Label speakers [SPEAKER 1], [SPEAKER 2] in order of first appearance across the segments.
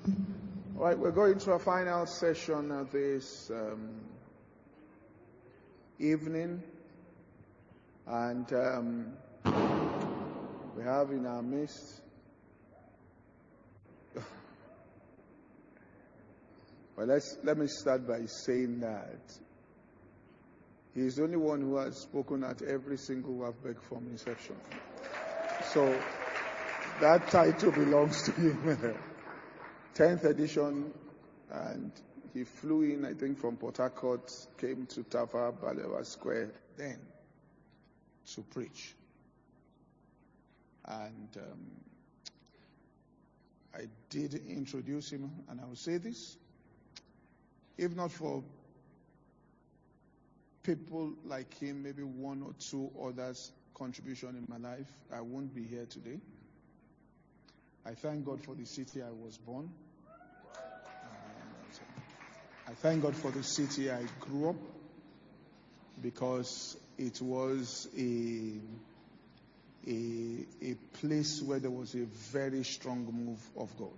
[SPEAKER 1] All right, we're going to our final session of this evening, and we have in our midst well, let me start by saying that he's the only one who has spoken at every single WAFBEC from inception. So that title belongs to him. 10th edition, and he flew in, I think, from Port Harcourt, came to Tafa Balewa Square then to preach. And I did introduce him, and I will say this: if not for people like him, maybe one or two others' contribution in my life, I won't be here today. I thank God for the city I was born. I thank God for the city I grew up, because it was a place where there was a very strong move of God.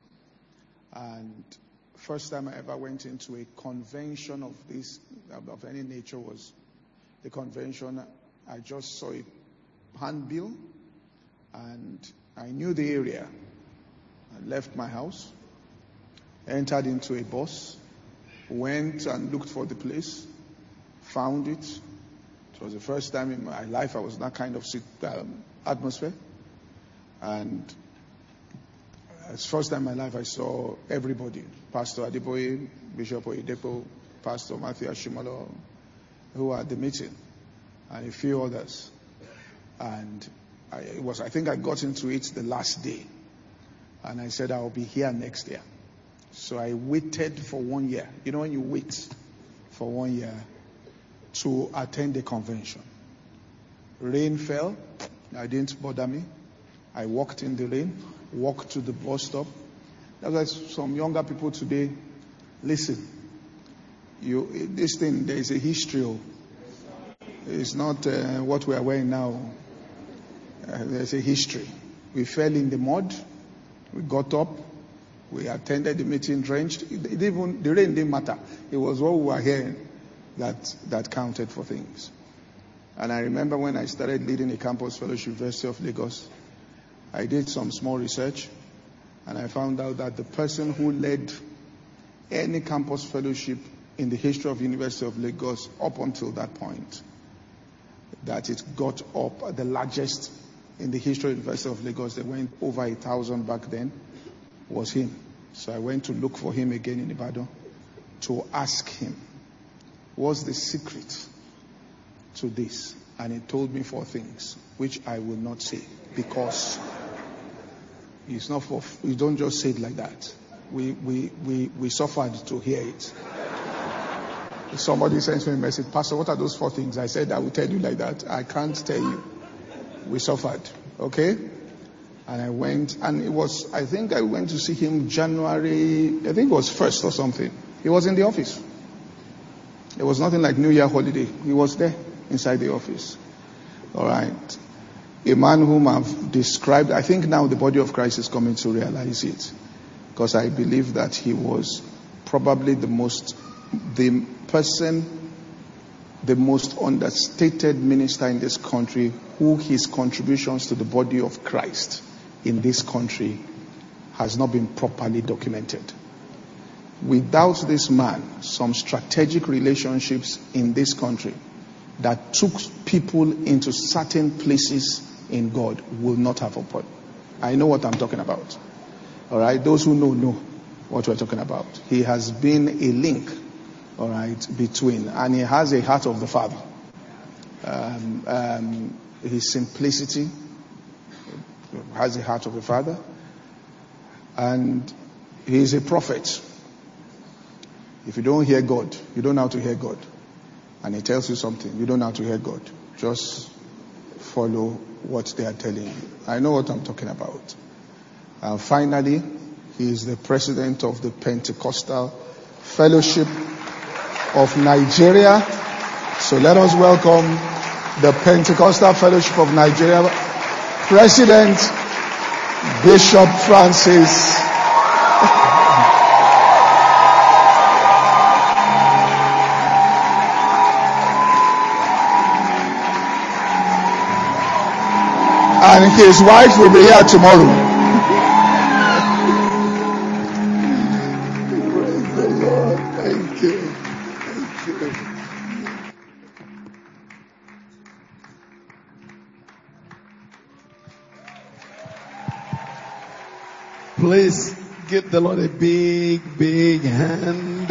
[SPEAKER 1] And first time I ever went into a convention of any nature was the convention. I just saw a handbill, and I knew the area. I left my house, entered into a bus, went and looked for the place, found it. It was the first time in my life I was in that kind of atmosphere. And it's the first time in my life I saw everybody. Pastor Adeboye, Bishop Oyedepo, Pastor Matthew Ashimalo, who were at the meeting, and a few others. And I think I got into it the last day. And I said, I'll be here next year. So I waited for 1 year. You know, when you wait for 1 year to attend the convention. Rain fell. It didn't bother me. I walked in the rain, walked to the bus stop. That's why some younger people today, listen, this thing, there is a history. It's not what we are wearing now. There's a history. We fell in the mud. We got up. We attended the meeting drenched. The rain didn't matter. It was what we were hearing that counted for things. And I remember when I started leading a campus fellowship, University of Lagos, I did some small research, and I found out that the person who led any campus fellowship in the history of University of Lagos up until that point, that it got up the largest in the history of University of Lagos, they went over 1,000 back then, was him. So I went to look for him again in Ibadan to ask him, what's the secret to this? And he told me 4 things, which I will not say, because it's not for, you don't just say it like that. We suffered to hear it. Somebody sent me a message, Pastor, what are those 4 things? I said, I will tell you like that. I can't tell you. We suffered. Okay? And I went, and it was, I think I went to see him January, I think it was 1st or something. He was in the office. It was nothing like New Year holiday. He was there inside the office. All right. A man whom I've described, I think now the body of Christ is coming to realize it. Because I believe that he was probably the most understated minister in this country, who his contributions to the body of Christ in this country has not been properly documented. Without this man, some strategic relationships in this country that took people into certain places in God will not have occurred. I know what I'm talking about. All right, those who know what we're talking about. He has been a link, all right, between, and he has a heart of the Father. His simplicity has the heart of the Father, and he is a prophet. If you don't hear God, you don't know how to hear God, and he tells you something, you don't know how to hear God. Just follow what they are telling you. I know what I'm talking about. Finally, he is the president of the Pentecostal Fellowship of Nigeria. So let us welcome the Pentecostal Fellowship of Nigeria President Bishop Francis And his wife will be here tomorrow. Praise the Lord. Thank you. Thank you. Please give the Lord a big, big hand.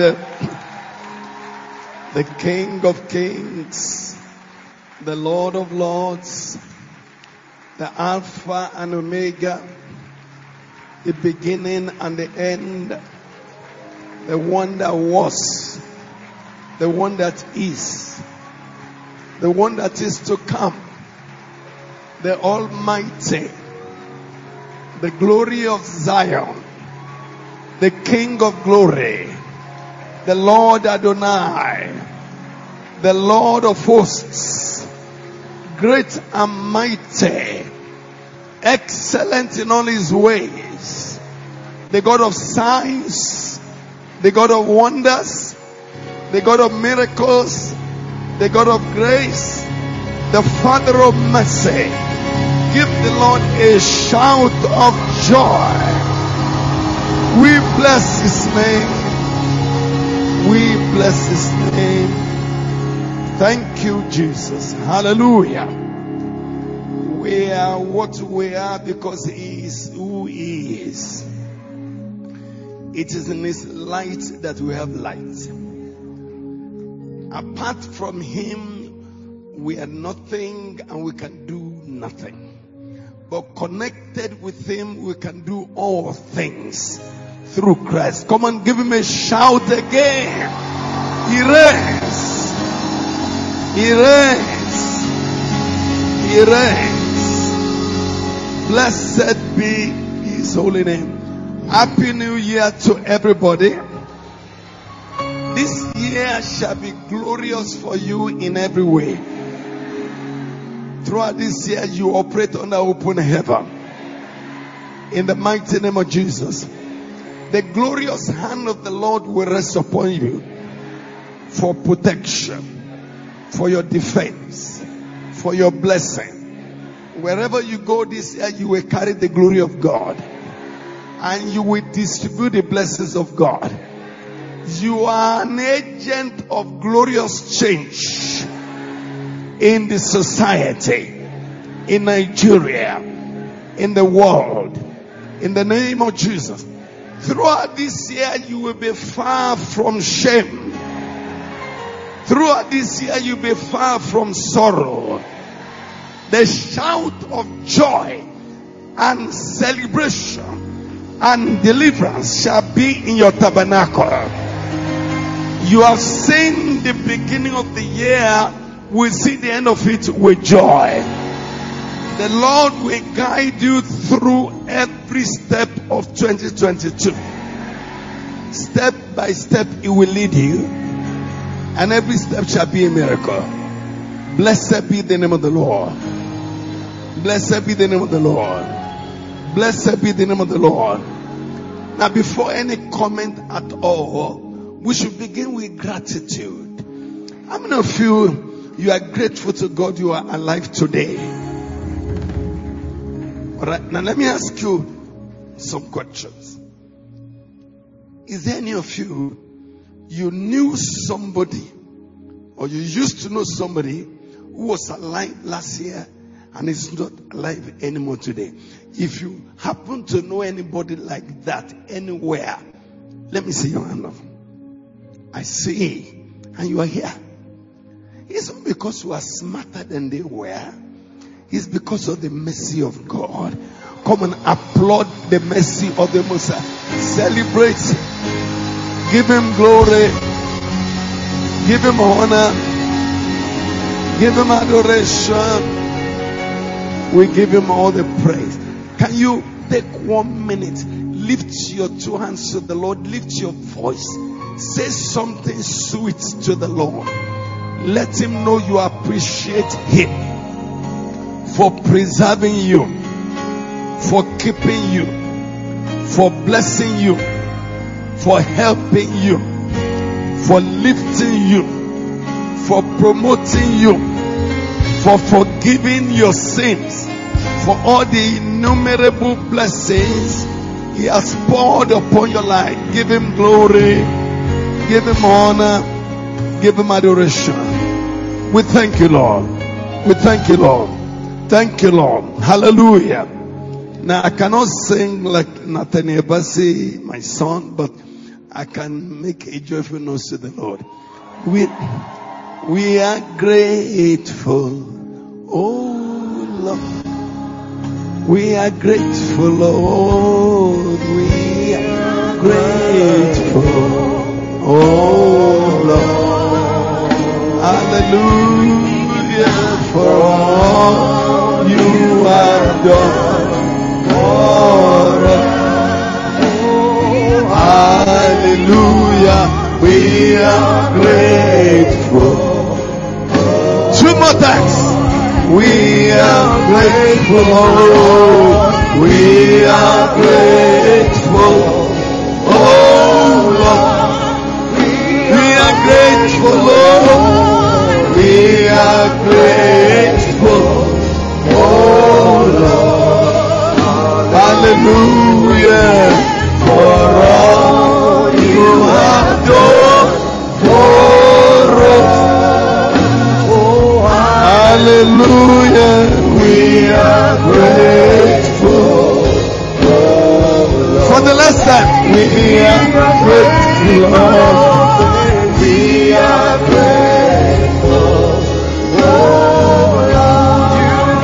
[SPEAKER 1] The King of Kings, the Lord of Lords, the Alpha and Omega, the beginning and the end, the one that was, the one that is, the one that is to come, the Almighty, the glory of Zion, the King of glory, the Lord Adonai, the Lord of hosts, great and mighty, excellent in all his ways, the God of signs, the God of wonders, the God of miracles, the God of grace, the Father of mercy. Give the Lord a shout of joy. We bless his name. We bless his name. Thank you, Jesus. Hallelujah. We are what we are because he is who he is. It is in his light that we have light. Apart from him, we are nothing and we can do nothing. But connected with him, we can do all things through Christ. Come on, give him a shout again. He reigns. He reigns. He reigns. Blessed be his holy name. Happy New Year to everybody. This year shall be glorious for you in every way. Throughout this year, you operate under open heaven. In the mighty name of Jesus. The glorious hand of the Lord will rest upon you for protection, for your defense, for your blessing. Wherever you go this year, you will carry the glory of God. And you will distribute the blessings of God. You are an agent of glorious change in the society, in Nigeria, in the world, in the name of Jesus. Throughout this year, you will be far from shame. Throughout this year, you will be far from sorrow. The shout of joy and celebration and deliverance shall be in your tabernacle. You have seen the beginning of the year. We'll see the end of it with joy. The Lord will guide you through every step of 2022. Step by step, He will lead you. And every step shall be a miracle. Blessed be the name of the Lord. Blessed be the name of the Lord. Blessed be the name of the Lord. Now, before any comment at all, we should begin with gratitude. How many of you are grateful to God you are alive today? Alright, now let me ask you some questions. Is there any of you knew somebody, or you used to know somebody who was alive last year and is not alive anymore today? If you happen to know anybody like that anywhere, let me see your hand up. I see, and you are here. It's not because you are smarter than they were. It's because of the mercy of God. Come and applaud the mercy of the Messiah. Celebrate. Give him glory. Give him honor. Give him adoration. We give him all the praise. Can you take 1 minute? Lift your two hands to the Lord. Lift your voice. Say something sweet to the Lord. Let him know you appreciate him for preserving you, for keeping you, for blessing you, for helping you, for lifting you, for promoting you, for forgiving your sins,
[SPEAKER 2] for all the innumerable blessings He has poured upon your life. Give Him glory, give Him honor, give Him adoration. We thank you, Lord. We thank you, Lord. Thank you, Lord. Hallelujah. Now, I cannot sing like Nathaniel Bassey, my son, but I can make a joyful noise to the Lord. We are grateful, oh Lord. We are grateful, Lord. We are grateful, oh Lord. Hallelujah for all you have done for us. Hallelujah, we are grateful. Two more times. We are grateful, Lord. We are grateful, oh Lord. We are grateful, Lord. We are grateful, oh Lord. Hallelujah for all you have done for us. Hallelujah, we are grateful. For the last time, we are grateful, Lord. We are grateful, Lord.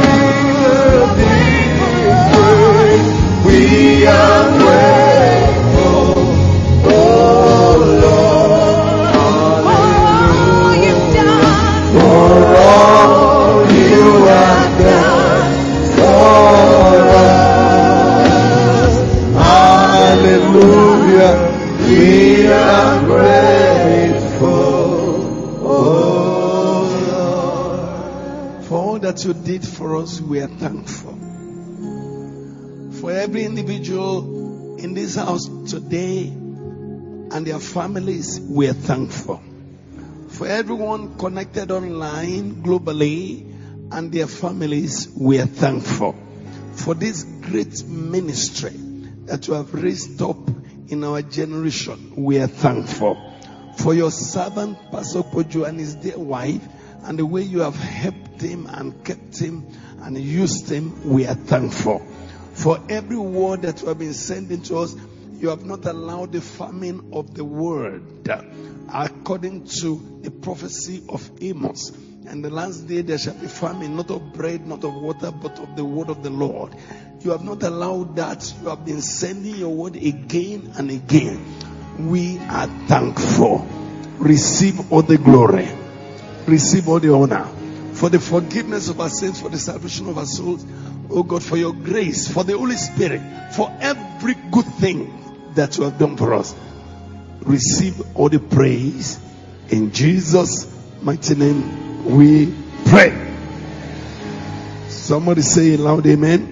[SPEAKER 2] We are grateful, oh Lord. Oh, you've done for all you have done for us. Hallelujah, we are grateful, oh Lord. For all that you did for us, we are thankful. For every individual in this house today and their families, we are thankful. For everyone connected online globally and their families, we are thankful. For this great ministry that you have raised up in our generation, we are thankful. For your servant Pastor Poju and his dear wife, and the way you have helped him and kept him and used him, we are thankful. For every word that you have been sending to us, you have not allowed the famine of the word, according to the prophecy of Amos. And the last day there shall be famine, not of bread, not of water, but of the word of the Lord. You have not allowed that. You have been sending your word again and again. We are thankful. Receive all the glory. Receive all the honor. For the forgiveness of our sins, for the salvation of our souls. Oh God, for your grace, for the Holy Spirit, for every good thing that you have done for us. Receive all the praise. In Jesus' mighty name we pray. Somebody say loud amen.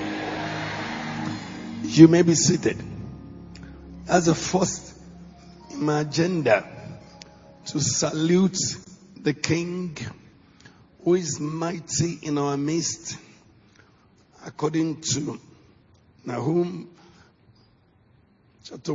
[SPEAKER 2] You may be seated. As a first in my agenda, to salute the King who is mighty in our midst, according to Nahum chapter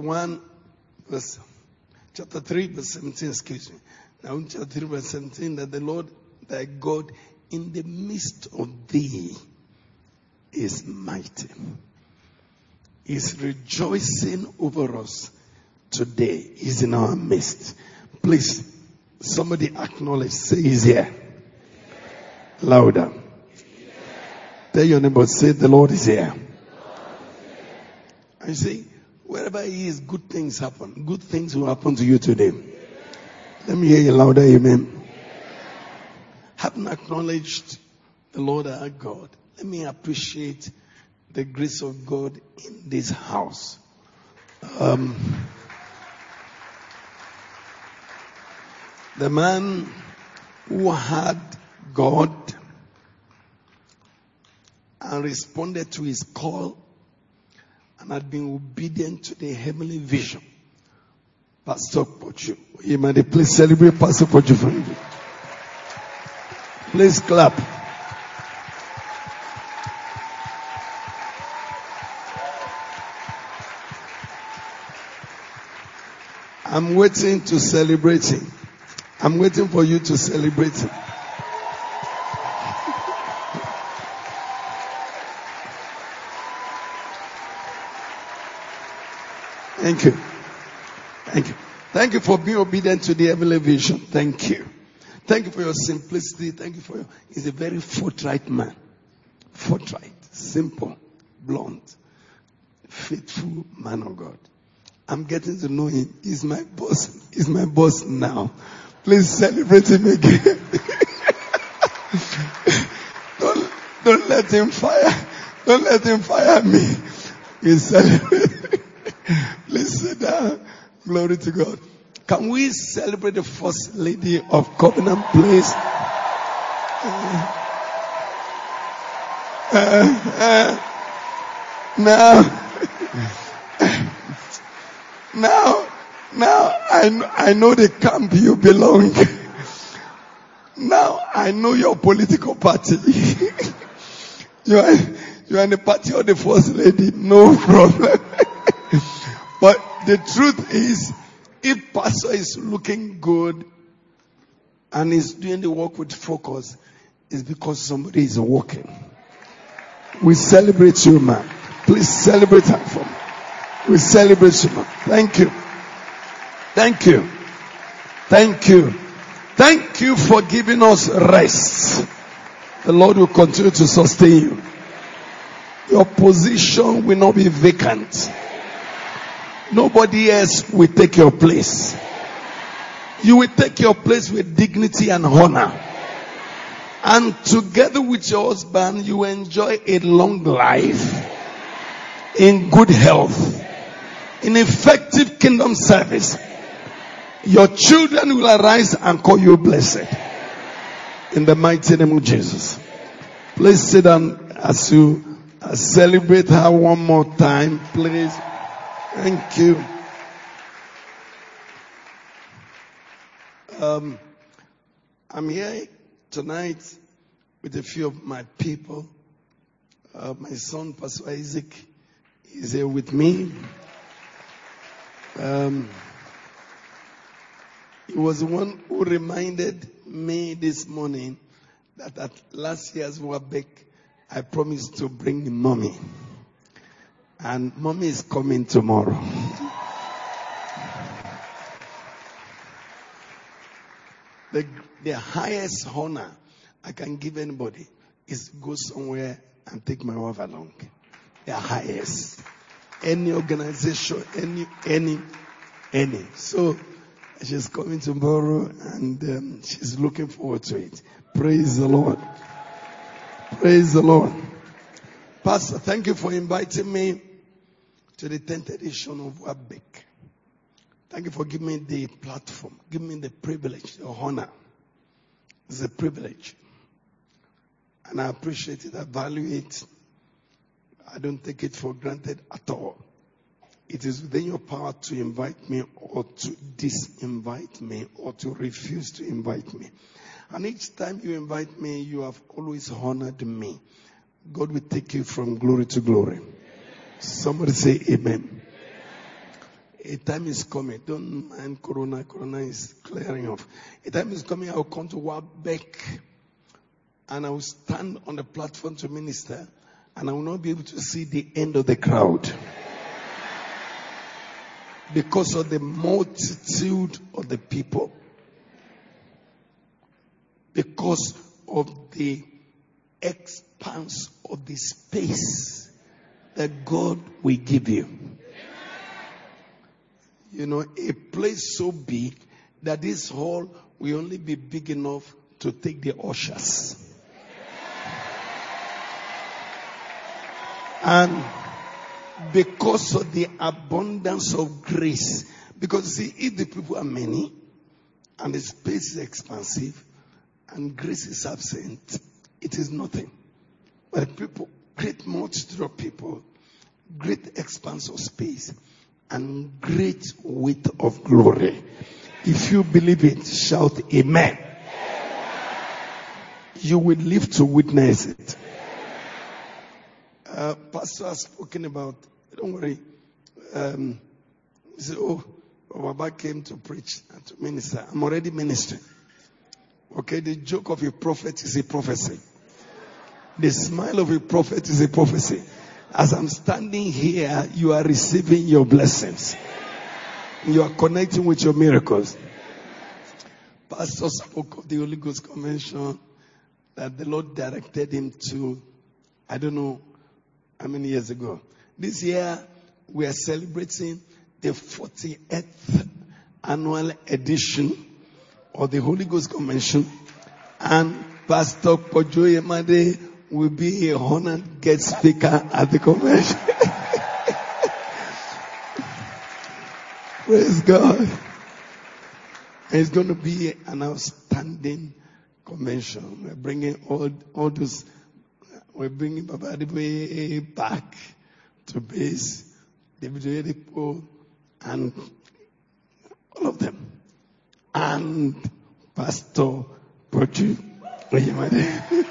[SPEAKER 2] 3 verse 17, excuse me. Nahum chapter 3 verse 17, that the Lord thy God in the midst of thee is mighty. Is rejoicing over us today. Is in our midst. Please, somebody acknowledge, say he's here. Louder. Tell your neighbor, say the Lord is here. And you see, wherever he is, good things happen. Good things will happen to you today. Let me hear you louder, amen. Having acknowledged the Lord our God, let me appreciate the grace of God in this house. The man who had God and responded to his call and had been obedient to the heavenly vision, Pastor Poju. You may please celebrate Pastor Poju for me. Please clap. I'm waiting to celebrate him. I'm waiting for you to celebrate him. Thank you. Thank you. Thank you for being obedient to the heavenly vision. Thank you. Thank you for your simplicity. Thank you for your... He's a very forthright man. Forthright. Simple. Blunt. Faithful man of God. I'm getting to know him. He's my boss. He's my boss now. Please celebrate him again. Don't let him fire. Don't let him fire me. We celebrate. Please sit down. Glory to God. Can we celebrate the First Lady of Covenant, please? Now, I know the camp you belong. Now, I know your political party. You are in the party of the First Lady, no problem. But the truth is, if pastor is looking good and is doing the work with focus, it's because somebody is working. We celebrate you, man. Please celebrate her for me. We celebrate you, man. Thank you. Thank you. Thank you. Thank you for giving us rest. The Lord will continue to sustain you. Your position will not be vacant. Nobody else will take your place. You will take your place with dignity and honor. And together with your husband, you enjoy a long life in good health, in effective kingdom service. Your children will arise and call you blessed. In the mighty name of Jesus. Please sit down as you celebrate her one more time, please. Thank you. I'm here tonight with a few of my people. My son, Pastor Isaac, is here with me. He was the one who reminded me this morning that at last year's WABEC, I promised to bring mommy. And mommy is coming tomorrow. The highest honor I can give anybody is go somewhere and take my wife along. The highest. Any organization, any. So she's coming tomorrow and she's looking forward to it. Praise the Lord. Praise the Lord. Pastor, thank you for inviting me to the 10th edition of WABEC. Thank you for giving me the platform, giving me the privilege, the honor. It's a privilege. And I appreciate it. I value it. I don't take it for granted at all. It is within your power to invite me or to disinvite me or to refuse to invite me. And each time you invite me, you have always honored me. God will take you from glory to glory. Somebody say amen. A time is coming. Don't mind Corona. Corona is clearing off. A time is coming. I will come to WABEC and I will stand on the platform to minister and I will not be able to see the end of the crowd. Because of the multitude of the people. Because of the expanse of the space that God will give you. You know, a place so big that this hall will only be big enough to take the ushers. And because of the abundance of grace, because see, if the people are many and the space is expansive and grace is absent, it is nothing. But people, great multitude of people, great expanse of space, and great weight of glory. If you believe it, shout amen. You will live to witness it. Pastor has spoken about, don't worry. He said, Baba came to preach and to minister. I'm already ministering. Okay, the joke of a prophet is a prophecy. The smile of a prophet is a prophecy. As I'm standing here, you are receiving your blessings. You are connecting with your miracles. Pastor spoke of the Holy Ghost Convention that the Lord directed him to, I don't know how many years ago. This year, we are celebrating the 48th annual edition of the Holy Ghost Convention. And Pastor Kojo Yemade will be a honored guest speaker at the convention. Praise God. And it's going to be an outstanding convention. We're bringing all those, we're bringing Baba Adeboye back to base, David Oyedepo, and all of them. And Pastor Kojo Yemade.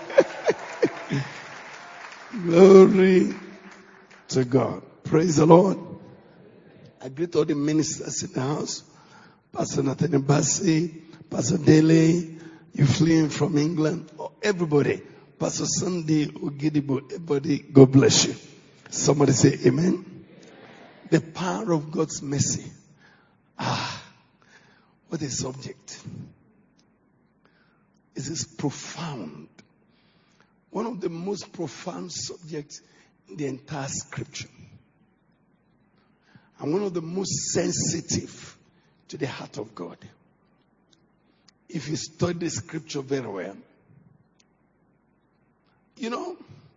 [SPEAKER 2] Glory to God. Praise the Lord. I greet all the ministers in the house. Pastor Nathaniel Bassi, Pastor Dele, you flew in from England. Oh, everybody. Pastor Sunday Ogidibo, everybody, God bless you. Somebody say amen. The power of God's mercy. What a subject. It is profound. One of the most profound subjects in the entire scripture. And one of the most sensitive to the heart of God. If you study the scripture very well. You know,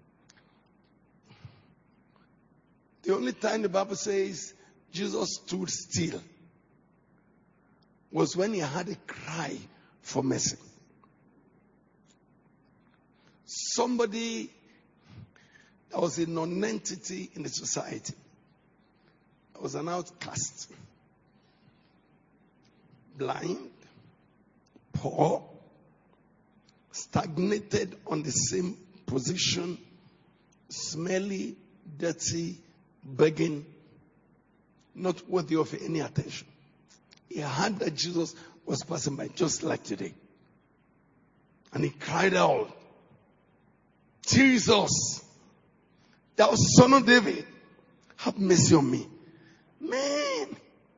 [SPEAKER 2] the only time the Bible says Jesus stood still was when he had a cry for mercy. Somebody that was a non-entity in the society. That was an outcast. Blind, poor, stagnated on the same position, smelly, dirty, begging, not worthy of any attention. He heard that Jesus was passing by just like today. And he cried out, Jesus, thou son of David, have mercy on me. Man,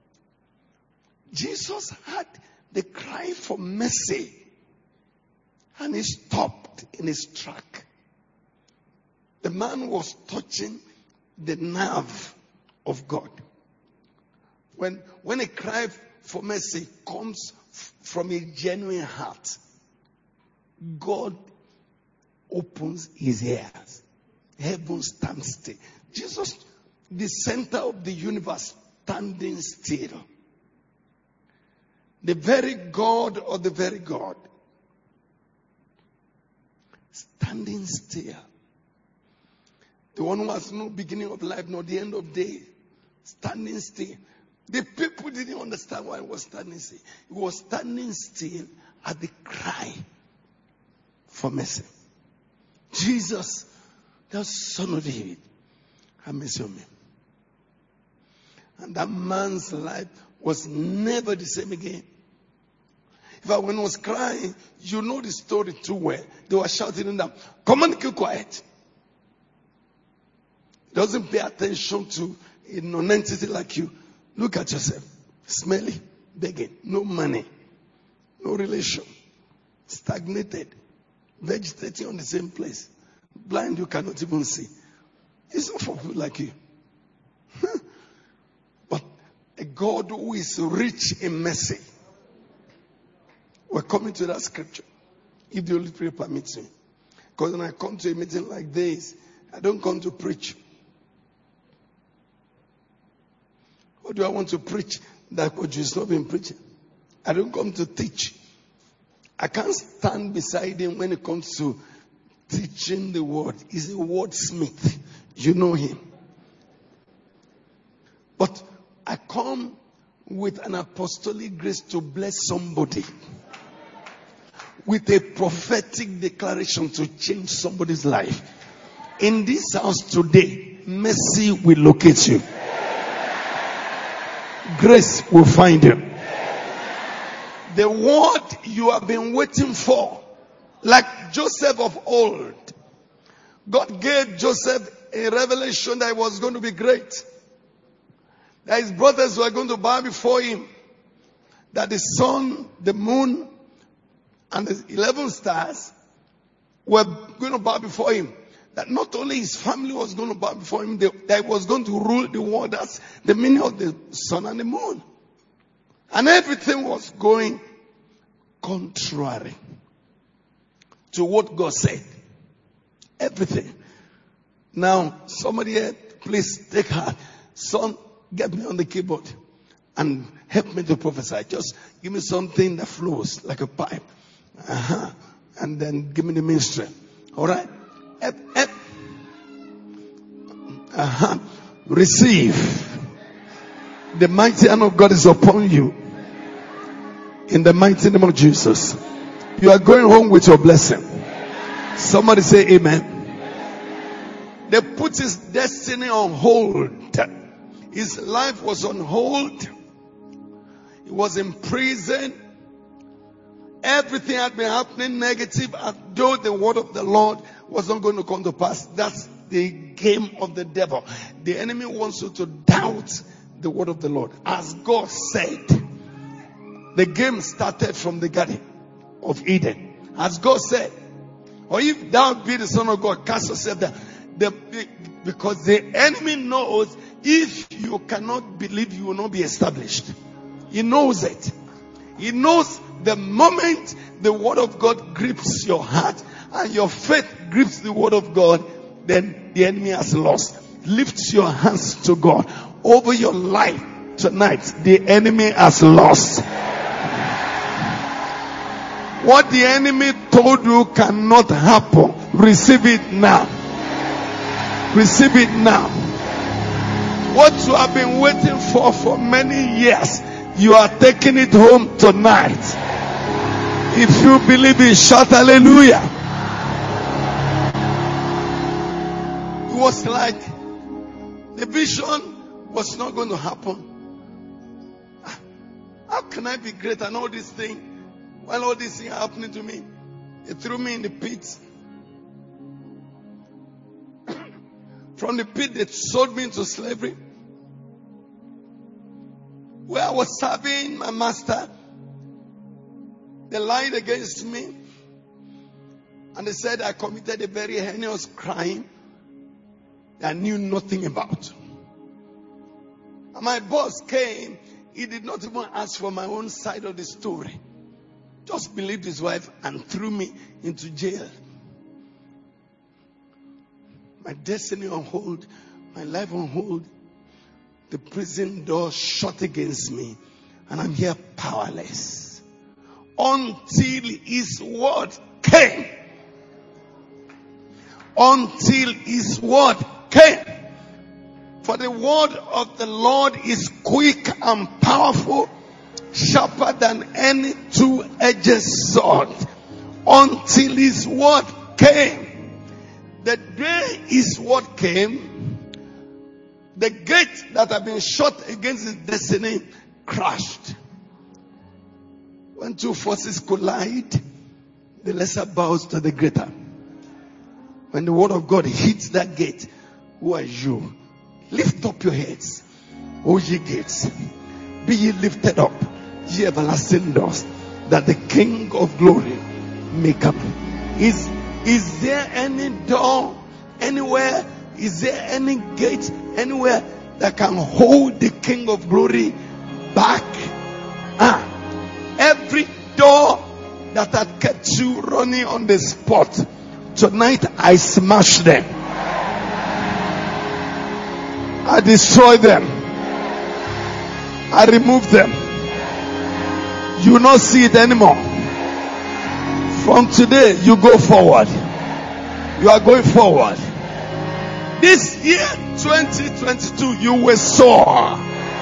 [SPEAKER 2] Jesus had the cry for mercy and he stopped in his track. The man was touching the nerve of God. When a cry for mercy comes from a genuine heart, God opens his ears. Heaven stands still. Jesus, the center of the universe, standing still. The very God of the very God. Standing still. The one who has no beginning of life, nor the end of day. Standing still. The people didn't understand why he was standing still. He was standing still at the cry for mercy. Jesus, the son of David, have mercy on me. And that man's life was never the same again. In fact, when he was crying, you know the story too well. They were shouting him down, come on, keep quiet. He doesn't pay attention to a non-entity like you. Look at yourself. Smelly, begging, no money, no relation, stagnated, vegetating on the same place. Blind, you cannot even see. It's not for people like you. But a God who is rich in mercy. We're coming to that scripture. If the Holy Spirit permits me. Because when I come to a meeting like this, I don't come to preach. What do I want to preach that God has not been preaching? I don't come to teach. I can't stand beside him when it comes to teaching the word. He's a wordsmith. You know him. But I come with an apostolic grace to bless somebody. With a prophetic declaration to change somebody's life. In this house today, mercy will locate you. grace will find you. The word you have been waiting for, like Joseph of old. God gave Joseph a revelation that he was going to be great. That his brothers were going to bow before him. That the sun, the moon, and the 11 stars were going to bow before him. That not only his family was going to bow before him, that he was going to rule the world. That's the meaning of the sun and the moon. And everything was going contrary to what God said. Everything. Now, somebody here, please take heart. Son, get me on the keyboard and help me to prophesy. Just give me something that flows like a pipe. And then give me the ministry. All right? Receive. The mighty hand of God is upon you. In the mighty name of Jesus. You are going home with your blessing. Somebody say amen. They put his destiny on hold. His life was on hold. He was in prison. Everything had been happening negative, as though the word of the Lord was not going to come to pass. That's the game of the devil. The enemy wants you to doubt the word of the Lord. As God said, the game started from the Garden of Eden. As God said, or if thou be the Son of God, cast yourself down. Because the enemy knows if you cannot believe, you will not be established. He knows it. He knows the moment the word of God grips your heart and your faith grips the word of God, then the enemy has lost. Lift your hands to God. Over your life tonight, the enemy has lost. What the enemy told you cannot happen, receive it now. Receive it now. What you have been waiting for many years, you are taking it home tonight. If you believe it, shout hallelujah. It was like the vision was not going to happen. How can I be great and all this thing? While all these things are happening to me, they threw me in the pit. From the pit, they sold me into slavery. Where I was serving my master, they lied against me. And they said I committed a very heinous crime that I knew nothing about. And my boss came. He did not even ask for my own side of the story. Just believed his wife and threw me into jail. My destiny on hold, my life on hold. The prison door shut against me, and I'm here powerless. Until his word came. Until his word came. For the word of the Lord is quick and powerful, sharper than any two-edged sword. Until his word came. The day his word came, the gate that had been shut against his destiny crashed. When two forces collide, the lesser bows to the greater. When the word of God hits that gate, who are you? Lift up your heads, O ye gates. Be ye lifted up, ye everlasting doors, that the King of glory may come. Is there any door anywhere? Is there any gate anywhere that can hold the King of glory back? Every door that had kept you running on the spot, tonight I smash them. I destroy them. I remove them. You will not see it anymore. From today, you go forward. You are going forward. This year, 2022, you will soar.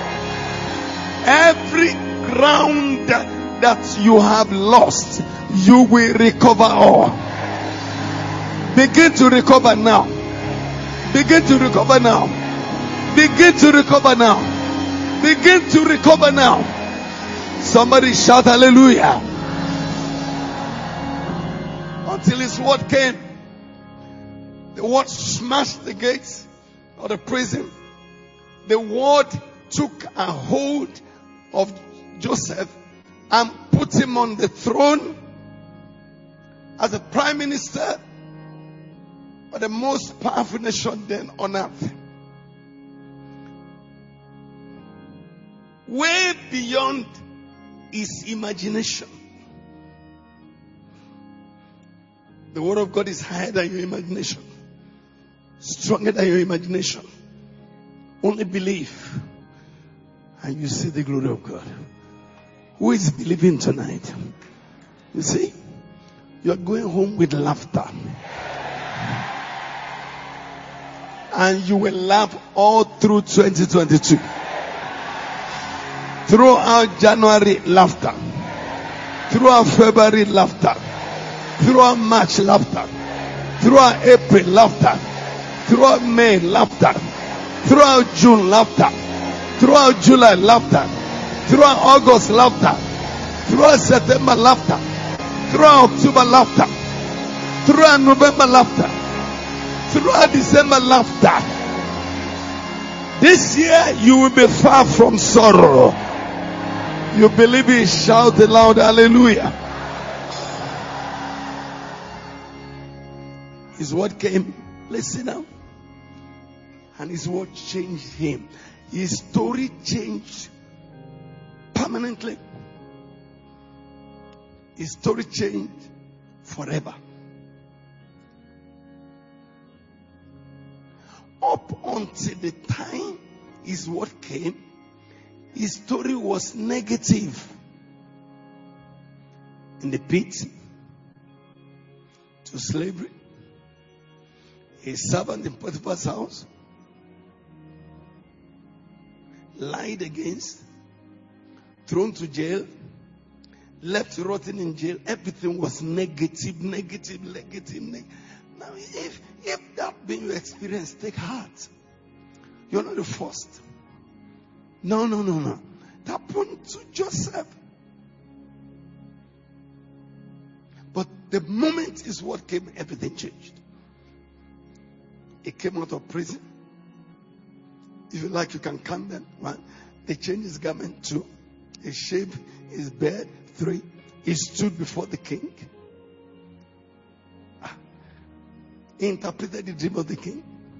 [SPEAKER 2] Every ground that you have lost, you will recover all. Begin to recover now. Begin to recover now. Begin to recover now. Begin to recover now. Somebody shout hallelujah. Until his word came. The word smashed the gates of the prison. The word took a hold of Joseph and put him on the throne as a prime minister of the most powerful nation then on earth. Way beyond his imagination. The word of God is higher than your imagination, stronger than your imagination. Only believe and you see the glory of God. Who is believing tonight? You see, you are going home with laughter. And you will laugh all through 2022. Throughout January, laughter. Throughout February, laughter. Throughout March, laughter. Throughout April, laughter. Throughout May, laughter. Throughout June, laughter. Throughout July, laughter. Throughout August, laughter. Throughout September, laughter. Throughout October, laughter. Throughout November, laughter. Throughout December, laughter. This year, you will be far from sorrow. You believe it? Shout aloud, hallelujah. His word came. Listen now. And his word changed him. His story changed permanently. His story changed forever. Up until the time his word came, his story was negative. In the pit, to slavery, a servant in Potiphar's house, lied against, thrown to jail, left rotting in jail. Everything was negative. Now, if that been your experience, take heart. You're not the first. No. That happened to Joseph. But the moment his word came, everything changed. He came out of prison. If you like, you can count them. 1. They changed his garment. 2. He shaved his beard. 3. He stood before the king. He interpreted the dream of the king.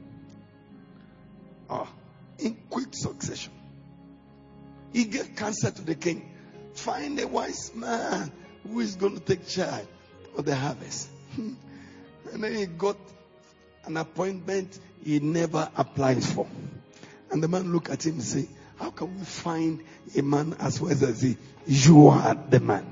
[SPEAKER 2] In quick succession. He gave counsel to the king. Find a wise man who is going to take charge of the harvest. And then he got an appointment he never applied for. And the man looked at him and said, how can we find a man as wise as he? You are the man.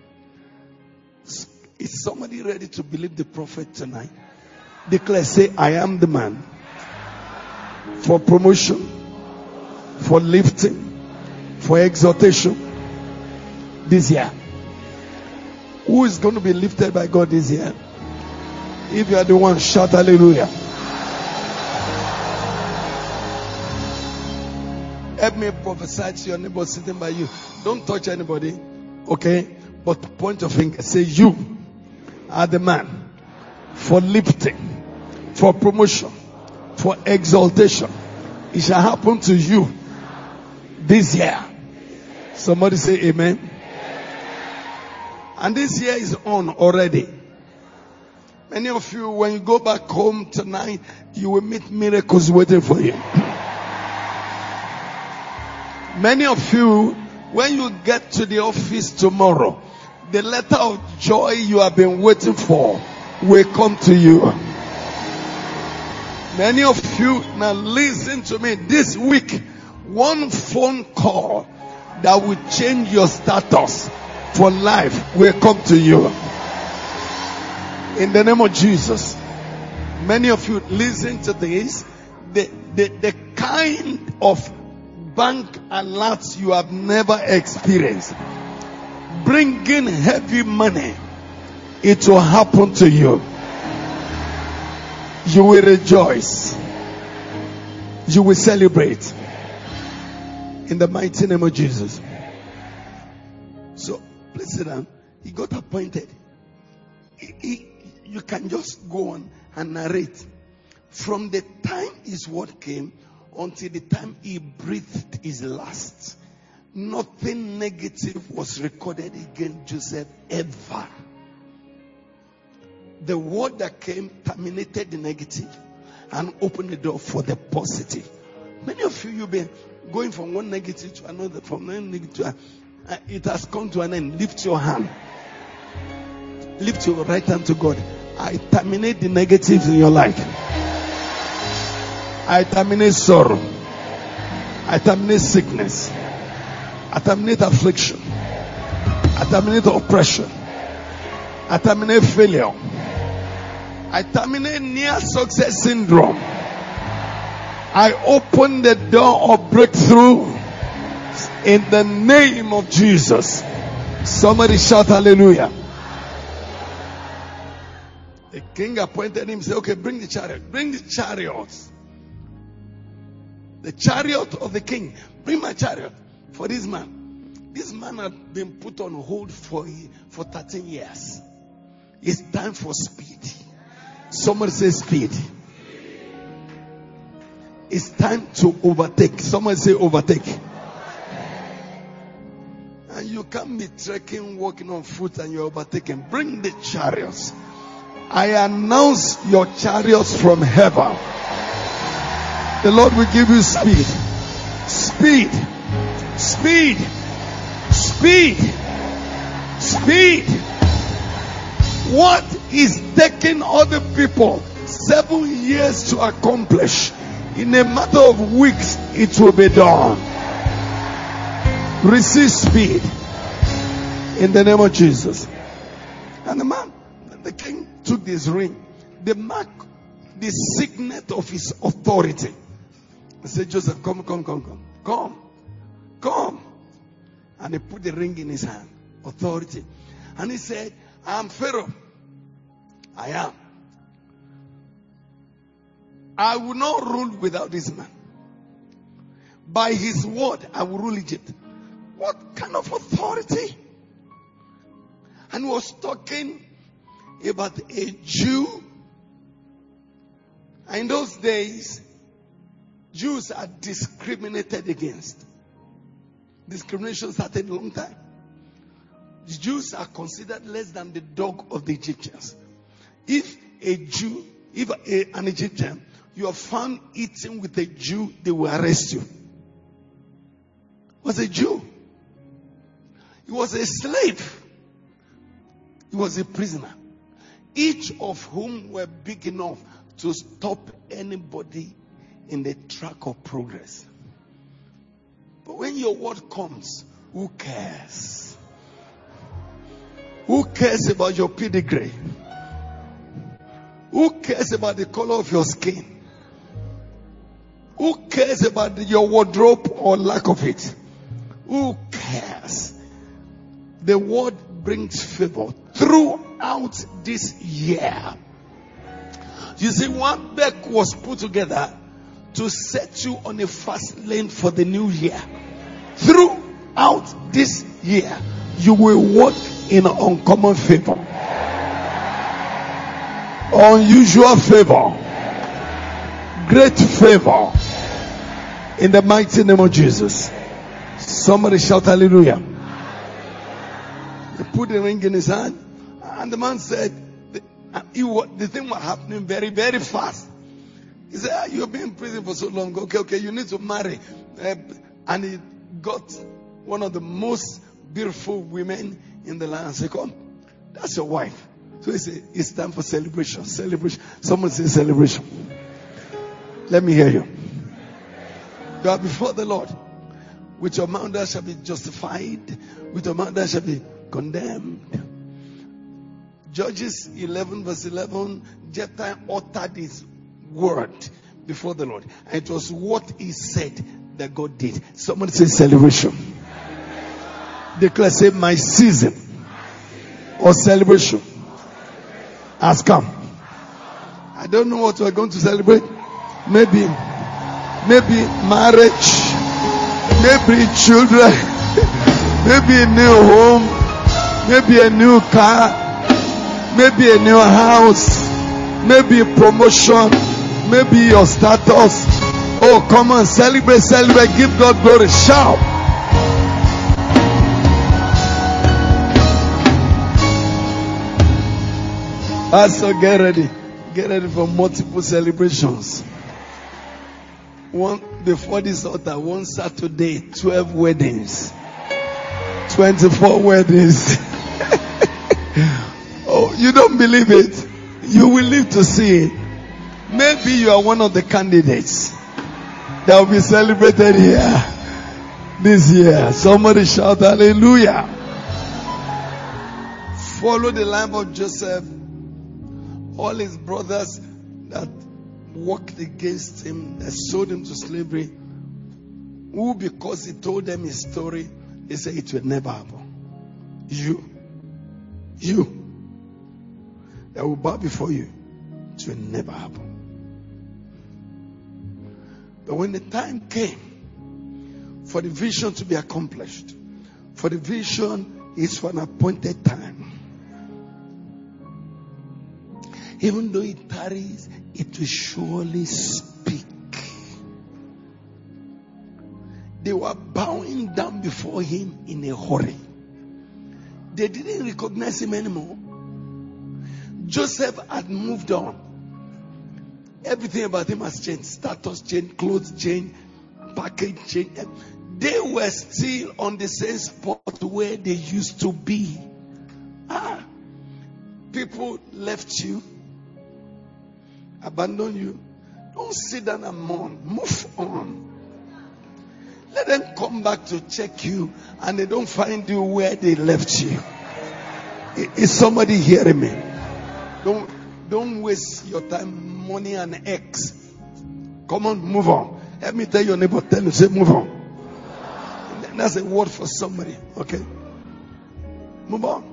[SPEAKER 2] Is somebody ready to believe the prophet tonight? Declare, say, I am the man. For promotion, for lifting, for exaltation this year. Who is going to be lifted by God this year? If you are the one, shout hallelujah. Help me prophesy to your neighbor sitting by you. Don't touch anybody. Okay? But point your finger. Say, you are the man for lifting, for promotion, for exaltation. It shall happen to you this year. Somebody say amen. And this year is on already. Many of you, when you go back home tonight, you will meet miracles waiting for you. Many of you, when you get to the office tomorrow, the letter of joy you have been waiting for will come to you. Many of you, now listen to me, this week, one phone call that will change your status for life will come to you. In the name of Jesus. Many of you, listen to this. The kind of bank alerts you have never experienced, bringing heavy money, it will happen to you. You will rejoice. You will celebrate. In the mighty name of Jesus. So, please sit down. He got appointed. You can just go on and narrate. From the time his word came until the time he breathed his last, nothing negative was recorded against Joseph ever. The word that came terminated the negative and opened the door for the positive. Many of you've been going from one negative to another, from one negative to another. It has come to an end. Lift your hand. Lift your right hand to God. I terminate the negatives in your life. I terminate sorrow. I terminate sickness. I terminate affliction. I terminate oppression. I terminate failure. I terminate near success syndrome. I open the door of breakthrough in the name of Jesus. Somebody shout hallelujah. The king appointed him, said, okay, bring the chariot. Bring the chariots. The chariot of the king. Bring my chariot for this man. This man had been put on hold for 13 years. It's time for speed. Somebody say speed. It's time to overtake. Somebody say overtake. And you can't be trekking, walking on foot and you're overtaking. Bring the chariots. I announce your chariots from heaven. The Lord will give you speed. Speed. Speed. Speed. Speed. What is taking other people 7 years to accomplish, in a matter of weeks, it will be done. Receive speed in the name of Jesus. And the king took this ring, the mark, the signet of his authority. He said, Joseph, come. And he put the ring in his hand, authority. And he said, I am Pharaoh. I am. I will not rule without this man. By his word, I will rule Egypt. What kind of authority? And he was talking about a Jew. And in those days, Jews are discriminated against. Discrimination started a long time. The Jews are considered less than the dog of the Egyptians. If a Jew, an Egyptian, you are found eating with a Jew, they will arrest you. He was a Jew. He was a slave. He was a prisoner. Each of whom were big enough to stop anybody in the track of progress. But when your word comes, who cares? Who cares about your pedigree? Who cares about the color of your skin? Who cares about your wardrobe or lack of it? Who cares? The word brings favor throughout this year. You see, one beck was put together to set you on a fast lane for the new year. Throughout this year, you will walk in uncommon favor, unusual favor, great favor, in the mighty name of Jesus. Somebody shout hallelujah. He put the ring in his hand, and the man said, the thing was happening very, very fast. He said, you've been in prison for so long. Okay, you need to marry. And he got one of the most beautiful women in the land. I said, come, that's your wife. So he said, it's time for celebration. Celebration. Someone say celebration. Let me hear you. You are before the Lord. With your mouth thou shalt be justified. With your mouth thou shalt be condemned. Judges 11 verse 11. Jephthah uttered his word before the Lord. And it was what he said that God did. Somebody say celebration. Declare, say, my season or celebration has come. I don't know what we're going to celebrate. Maybe marriage. maybe children, maybe a new home, maybe a new car, maybe a new house, maybe a promotion, maybe your status. Oh, come on, celebrate, celebrate, give God glory, shout. So get ready for multiple celebrations. One before this altar, one Saturday, 12 weddings, 24 weddings. Oh, you don't believe it? You will live to see it. Maybe you are one of the candidates that will be celebrated here this year. Somebody shout hallelujah. Follow the life of Joseph. All his brothers that worked against him, that sold him to slavery, who because he told them his story, they said it will never happen. You that will bow before you, it will never happen. But when the time came for the vision to be accomplished, for the vision is for an appointed time. Even though it tarries, it will surely speak. They were bowing down before him in a hurry. They didn't recognize him anymore. Joseph had moved on. Everything about him has changed. Status changed, clothes changed, package changed. They were still on the same spot where they used to be. People left you, abandon you. Don't sit down and mourn. Move on. Let them come back to check you and they don't find you where they left you. Is somebody hearing me? Don't waste your time, money and X. Come on, move on. Let me tell your neighbor, tell you, say move on. That's a word for somebody. Okay? Move on.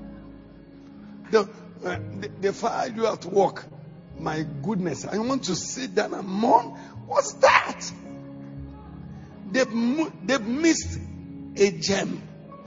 [SPEAKER 2] They fired you at work. My goodness, I want to sit down and mourn. What's that? They've missed a gem.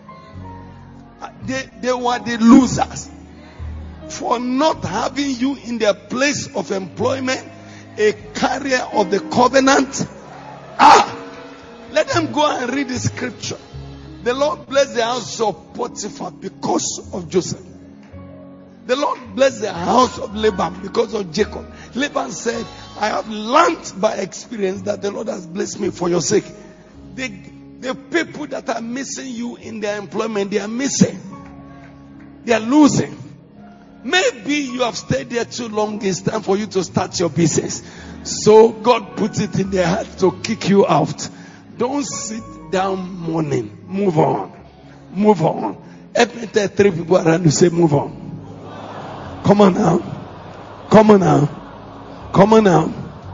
[SPEAKER 2] They were the losers for not having you in their place of employment, a carrier of the covenant. Let them go and read the scripture. The Lord blessed the house of Potiphar because of Joseph. The Lord blessed the house of Laban because of Jacob. Laban said, I have learned by experience that the Lord has blessed me for your sake. The people that are missing you in their employment, they are missing. They are losing. Maybe you have stayed there too long. It's time for you to start your business. So God put it in their heart to kick you out. Don't sit down mourning. Move on. Move on. Every time 3 people around you say move on. Come on now. Come on now. Come on now.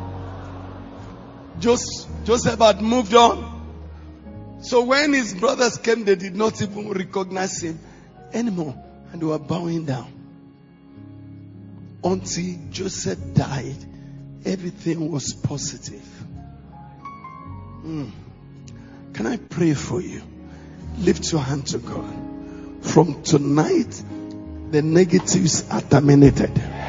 [SPEAKER 2] Joseph had moved on. So when his brothers came, they did not even recognize him anymore. And they were bowing down. Until Joseph died, everything was positive. Can I pray for you? Lift your hand to God. From tonight, the negatives are terminated.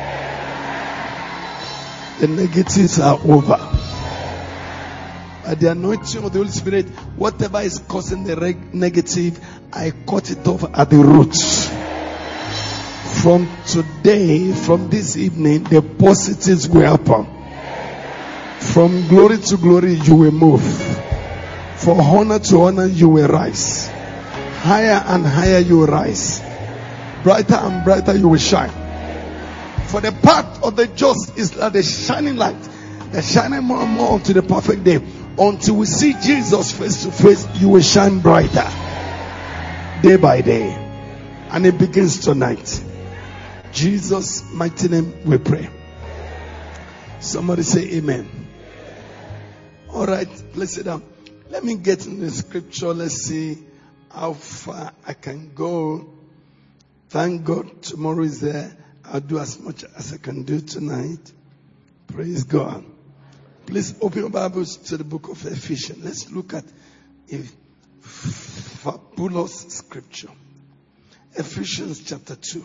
[SPEAKER 2] The negatives are over. By the anointing of the Holy Spirit, whatever is causing the negative, I cut it off at the roots. From today, from this evening, the positives will happen. From glory to glory, you will move. From honor to honor, you will rise. Higher and higher, you will rise. Brighter and brighter, you will shine. For the path of the just is like a shining light, that shining more and more unto the perfect day. Until we see Jesus face to face, you will shine brighter day by day. And it begins tonight. Jesus' mighty name we pray. Somebody say amen. Alright, let's sit down. Let me get in the scripture. Let's see how far I can go. Thank God tomorrow is there. I'll do as much as I can do tonight. Praise God. Please open your Bibles to the book of Ephesians. Let's look at a fabulous scripture. Ephesians chapter 2.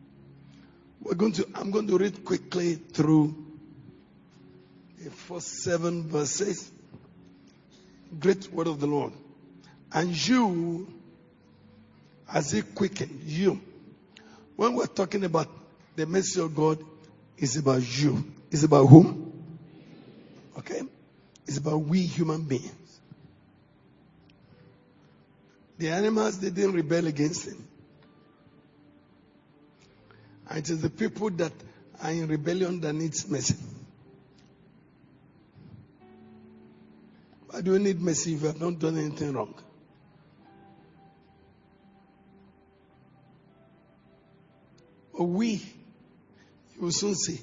[SPEAKER 2] I'm going to read quickly through the first 7 verses. Great word of the Lord. And you, as He quickened you. When we're talking about the mercy of God, it's about you. It's about whom? Okay? It's about we human beings. The animals, they didn't rebel against Him. And it is the people that are in rebellion that needs mercy. Why do you need mercy if you have not done anything wrong? But we, you will soon see,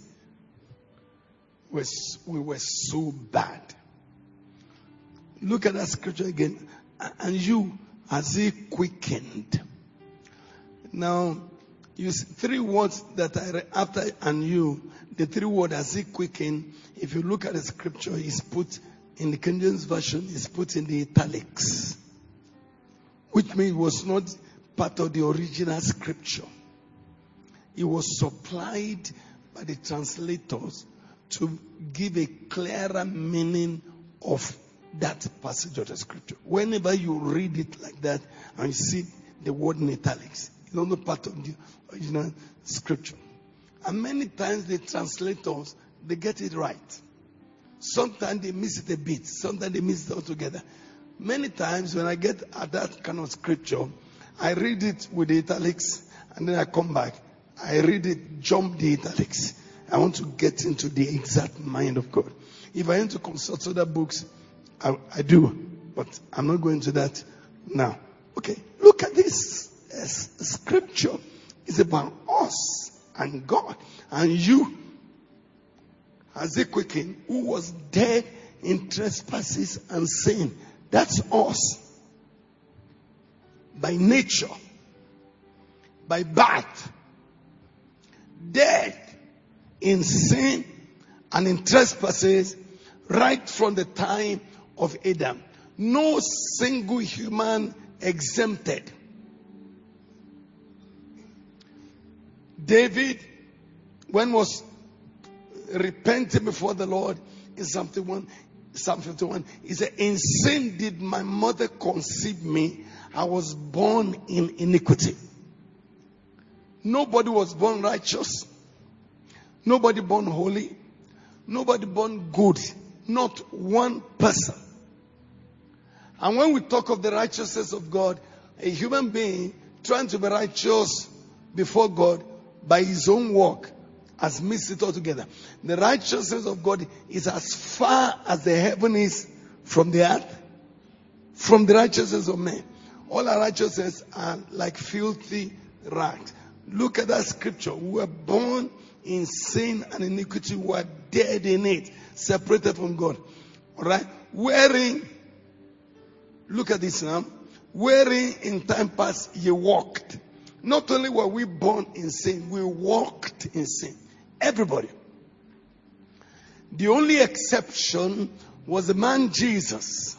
[SPEAKER 2] we were so bad. Look at that scripture again. And you, as He quickened. Now, you see 3 words that I read after and you, the 3 words as He quickened, if you look at the scripture, is put in the King James Version, is put in the italics. Which means it was not part of the original scripture. It was supplied by the translators to give a clearer meaning of that passage of the scripture. Whenever you read it like that and you see the word in italics, it's not part of the original scripture. And many times the translators, they get it right. Sometimes they miss it a bit. Sometimes they miss it altogether. Many times when I get at that kind of scripture, I read it with the italics and then I come back. I read it, jump the italics. I want to get into the exact mind of God. If I need to consult other books, I do. But I'm not going to that now. Okay, look at this. Scripture is about us and God. And you, as He quickened, who was dead in trespasses and sin. That's us. By nature. By birth. Dead in sin and in trespasses right from the time of Adam. No single human exempted. David, when was repenting before the Lord in Psalm 51, he said, in sin did my mother conceive me. I was born in iniquity. Nobody was born righteous. Nobody born holy. Nobody born good. Not one person. And when we talk of the righteousness of God, a human being trying to be righteous before God by his own work has missed it altogether. The righteousness of God is as far as the heaven is from the earth, from the righteousness of men. All our righteousness are like filthy rags. Look at that scripture. We were born in sin and iniquity. We were dead in it, separated from God. Alright? Wherein, look at this now. Wherein in time past ye walked. Not only were we born in sin, we walked in sin. Everybody. The only exception was the man Jesus,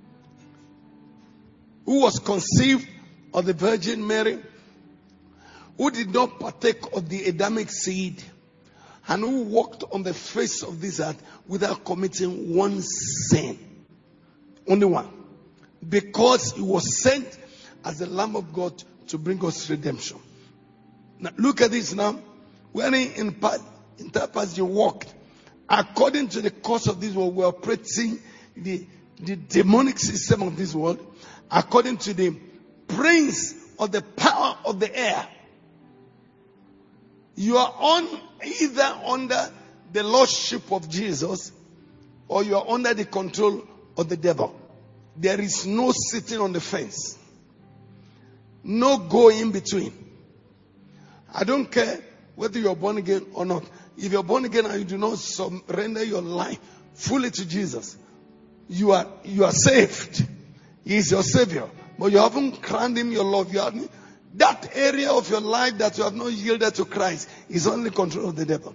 [SPEAKER 2] who was conceived of the Virgin Mary, who did not partake of the Adamic seed, and who walked on the face of this earth without committing one sin. Only one. Because he was sent as the Lamb of God to bring us redemption. Now look at this now. Wherein in that past you walked. According to the course of this world, we are operating the demonic system of this world. According to the prince of the power of the air. You are either under the lordship of Jesus or you are under the control of the devil. There is no sitting on the fence. No go in between. I don't care whether you are born again or not. If you are born again and you do not surrender your life fully to Jesus, you are saved. He is your Savior. But you haven't crowned Him your love. That area of your life that you have not yielded to Christ is only control of the devil.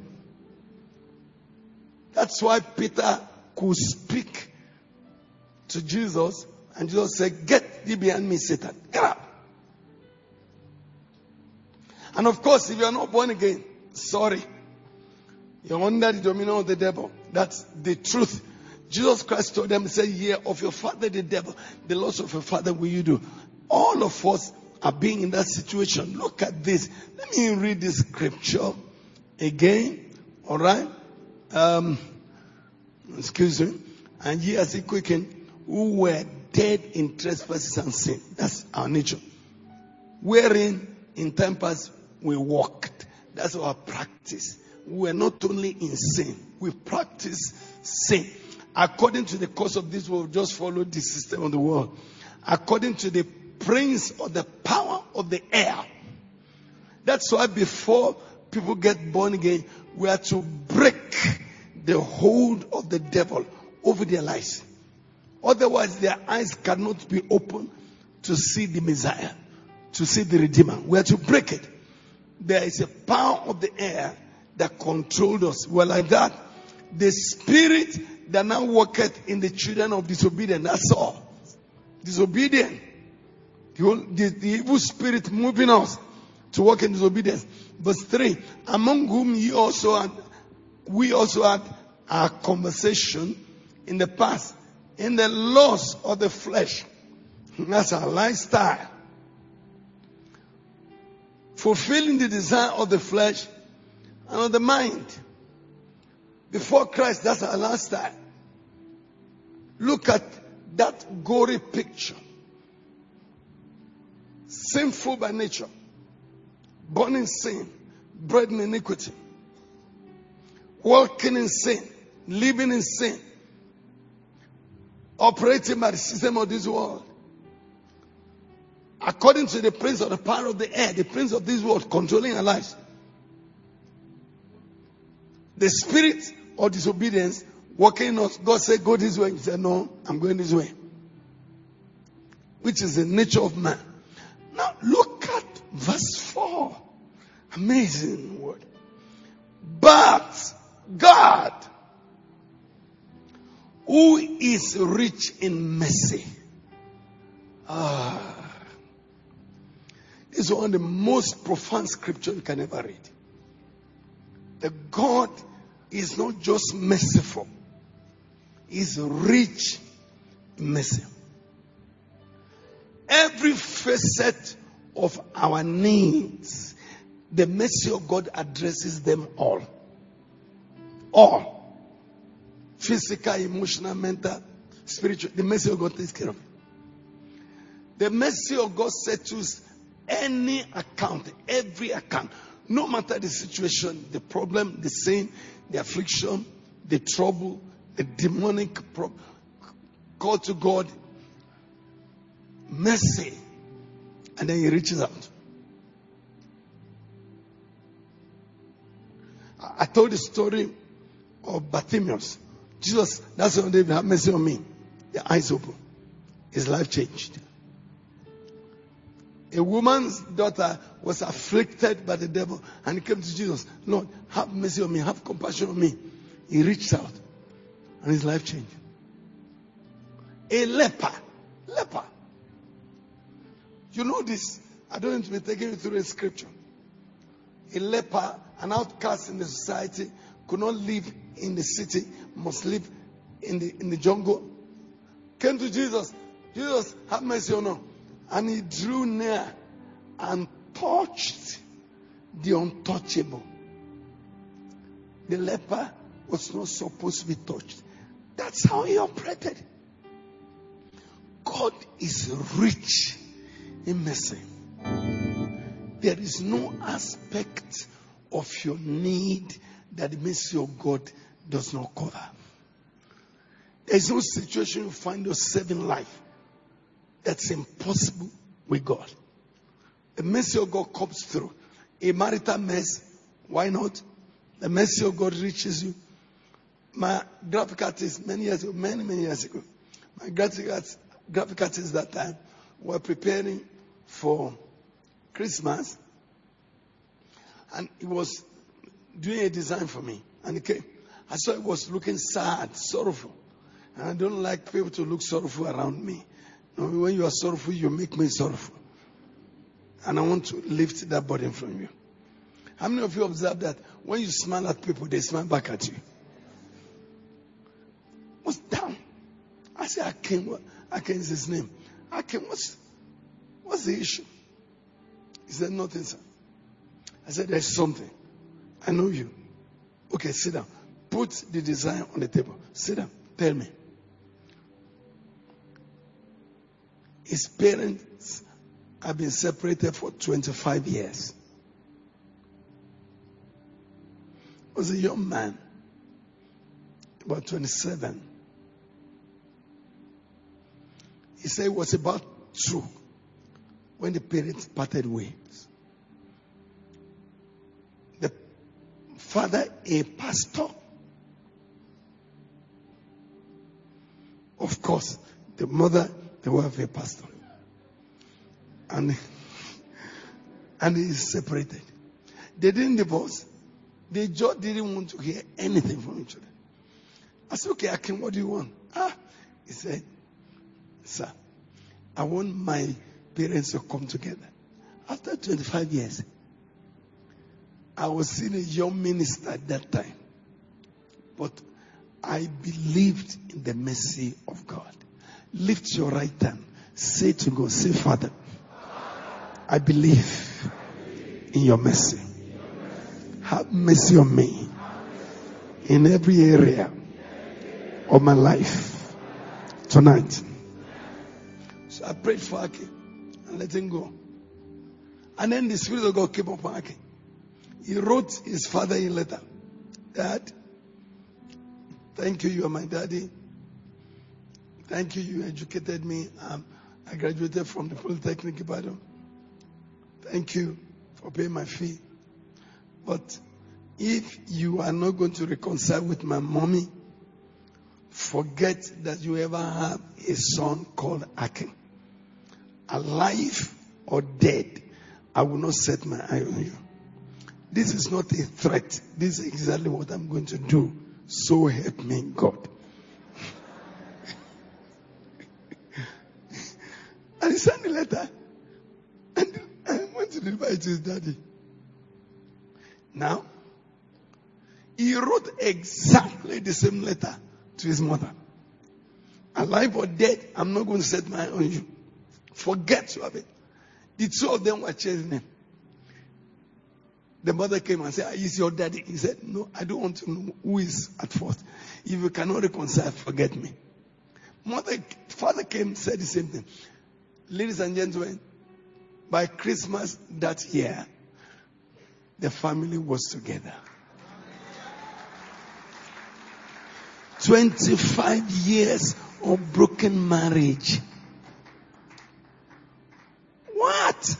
[SPEAKER 2] That's why Peter could speak to Jesus And Jesus said, "Get thee behind me, Satan. Get up." And of course, if you are not born again, sorry. You're under the dominion of the devil. That's the truth. Jesus Christ told them, he said, "Ye of your father the devil, the loss of your father will you do." All of us are being in that situation. Look at this. Let me read this scripture again. All right. Excuse me. "And ye as he quickened, who were dead in trespasses and sin." That's our nature. "Wherein in time past we walked." That's our practice. We are not only in sin, we practice sin. "According to the course of this world," just follow the system of the world. "According to the prince of the power of the air." That's why before people get born again, we are to break the hold of the devil over their lives. Otherwise, their eyes cannot be opened to see the Messiah, to see the Redeemer. We are to break it. There is a power of the air that controlled us. Well, like that, the spirit that now worketh in the children of disobedience. That's all. Disobedient. The evil spirit moving us to work in disobedience. Verse 3. "Among whom we also had our conversation in the past, in the lusts of the flesh." That's our lifestyle. "Fulfilling the desire of the flesh and of the mind." Before Christ, that's our lifestyle. Look at that gory picture. Sinful by nature, born in sin, bred in iniquity, walking in sin, living in sin, operating by the system of this world. According to the prince of the power of the air, the prince of this world controlling our lives. The spirit of disobedience working in us. God said, "Go this way." You said, "No, I'm going this way." Which is the nature of man. Now look at verse 4. Amazing word. "But God, who is rich in mercy." This is one of the most profound scriptures you can ever read. That God is not just merciful, He's rich in mercy. Every facet of our needs, the mercy of God addresses them all. All. Physical, emotional, mental, spiritual. The mercy of God takes care of it. The mercy of God settles any account, every account. No matter the situation, the problem, the sin, the affliction, the trouble, the demonic call to God. Mercy. And then He reaches out. I told the story of Bartimaeus. Jesus, that's the one day, "Have mercy on me." The eyes open. His life changed. A woman's daughter was afflicted by the devil and he came to Jesus. "Lord, have mercy on me. Have compassion on me." He reached out and his life changed. A leper. You know this. I don't need to be taking you through a scripture. A leper, an outcast in the society, could not live in the city, must live in the jungle. Came to Jesus. "Jesus, have mercy on him." And he drew near and touched the untouchable. The leper was not supposed to be touched. That's how he operated. God is rich in mercy. There is no aspect of your need that the mercy of God does not cover. There is no situation you find yourself in life that's impossible with God. The mercy of God comes through. A marital mess, why not? The mercy of God reaches you. My graphic artist many years ago, many years ago, my graphic artist that time were preparing for Christmas, and he was doing a design for me. And he came. I saw he was looking sad, sorrowful. And I don't like people to look sorrowful around me. When you are sorrowful, you make me sorrowful. And I want to lift that burden from you. How many of you observe that when you smile at people, they smile back at you? What's down? I said, Akin is his name. Akin, what's the issue? He said, nothing, sir. I said, there's something. I know you. Okay, sit down. Put the design on the table. Sit down. Tell me. His parents have been separated for 25 years. He was a young man, about 27. He said it was about 2 when the parents parted ways. The father, a pastor. Of course, the mother, the wife, a pastor. And he's separated. They didn't divorce. They just didn't want to hear anything from each other. I said, okay, Akin, what do you want? He said, sir, I want my parents to come together. After 25 years, I was still a young minister at that time. But I believed in the mercy of God. Lift your right hand. Say to God, say, Father, I believe in your mercy. Have mercy on me in every area of my life tonight. So I prayed for Aki and let him go. And then the Spirit of God came upon Aki. He wrote his father a letter. Dad, thank you, you are my daddy. Thank you, you educated me. I graduated from the Polytechnic Ibadan. Thank you for paying my fee. But if you are not going to reconcile with my mommy, forget that you ever have a son called Akin. Alive or dead, I will not set my eye on you. This is not a threat. This is exactly what I'm going to do. So help me God. And he sent a letter. And I went to deliver it to his daddy. Now, he wrote exactly the same letter to his mother. Alive or dead, I'm not going to set my eye on you. Forget you have it. The 2 of them were chasing him. The mother came and said, is your daddy? He said, no, I don't want to know who is at fault. If you cannot reconcile, forget me. Father came, said the same thing. Ladies and gentlemen, by Christmas that year, the family was together. 25 years of broken marriage. What?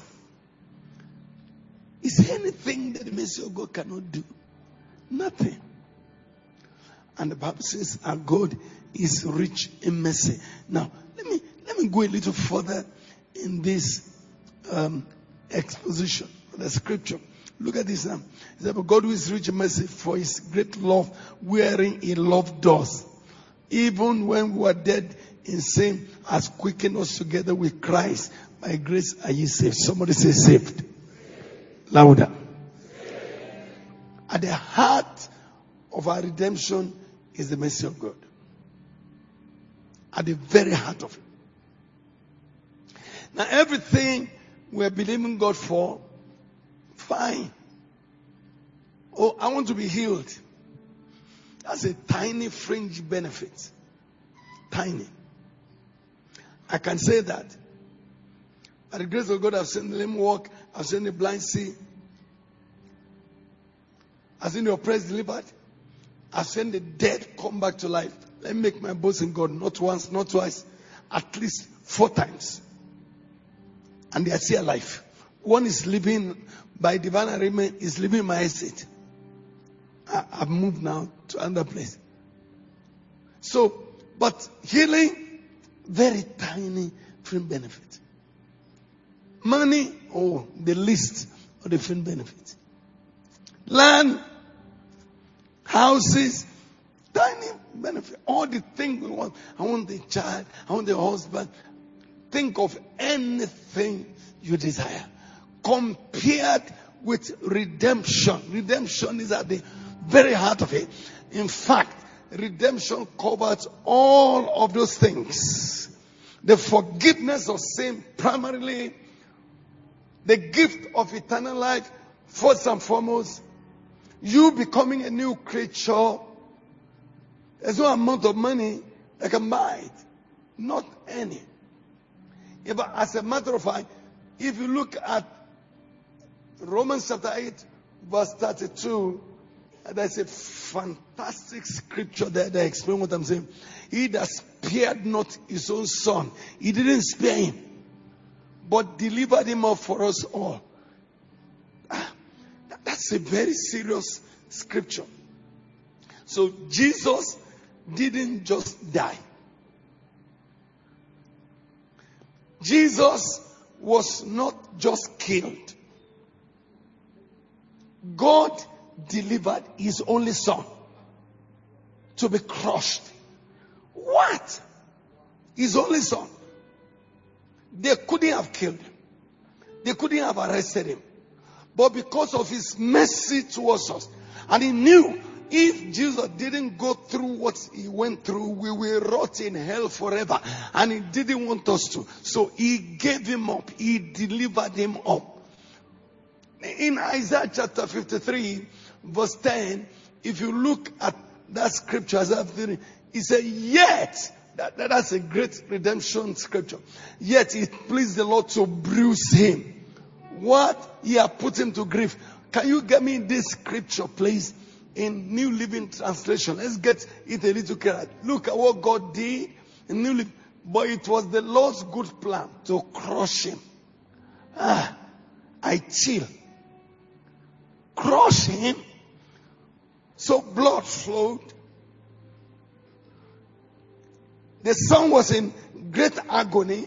[SPEAKER 2] Is there anything that the mercy of God cannot do? Nothing. And the Bible says our God is rich in mercy. Now, let me go a little further in this exposition of the scripture. Look at this now. It says, but God who is rich in mercy for his great love, wherein he loved us. Even when we were dead in sin, has quickened us together with Christ. By grace are ye saved. Somebody say saved. Louder. At the heart of our redemption is the mercy of God. At the very heart of it. Now everything we're believing God for, fine. Oh, I want to be healed. That's a tiny fringe benefit. Tiny. I can say that. By the grace of God, I've seen the lame walk. I've seen the blind see. I've seen the oppressed delivered. I've seen the dead come back to life. Let me make my boast in God. Not once, not twice. At least 4 times. And they are still alive. One is living by divine arrangement. Is living in my estate. I've moved now to another place. So, but healing, very tiny fringe benefit. Money, the least of the fringe benefits. Land, houses, tiny benefit. All the things we want. I want the child, I want the husband. think of anything you desire compared with redemption. Redemption is at the very heart of it. In fact, redemption covers all of those things. The forgiveness of sin, primarily the gift of eternal life, first and foremost, you becoming a new creature. There's no amount of money that can buy it. Not any. As a matter of fact, if you look at Romans chapter 8, verse 32, there's a fantastic scripture there that explains what I'm saying. He that spared not his own son, he didn't spare him, but delivered him up for us all. That's a very serious scripture. So Jesus didn't just die. Jesus was not just killed. God delivered his only son to be crushed. What? His only son. They couldn't have killed him. They couldn't have arrested him. But because of his mercy towards us, and he knew if Jesus didn't go through what he went through, we will rot in hell forever. And he didn't want us to. So he gave him up. He delivered him up. In Isaiah chapter 53, verse 10, if you look at that scripture, Isaiah 53, he said, yet, that's a great redemption scripture. Yet it pleased the Lord to bruise him. What? He had put him to grief. Can you get me this scripture, please? In New Living Translation. Let's get it a little clearer. Look at what God did in New Living. But it was the Lord's good plan to crush him. I chill. Crush him. So blood flowed. The son was in great agony.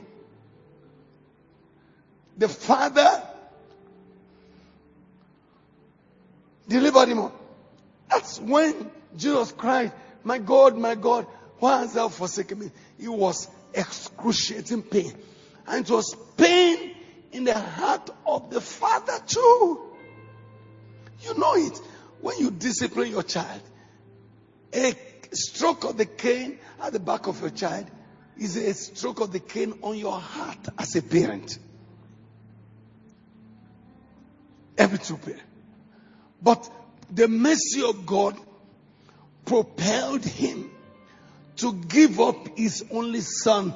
[SPEAKER 2] The father delivered him up. That's when Jesus cried, my God, why hast thou forsaken me? It was excruciating pain. And it was pain in the heart of the father too. You know it. When you discipline your child, a stroke of the cane at the back of your child is a stroke of the cane on your heart as a parent. Every true parent. But the mercy of God propelled him to give up his only son.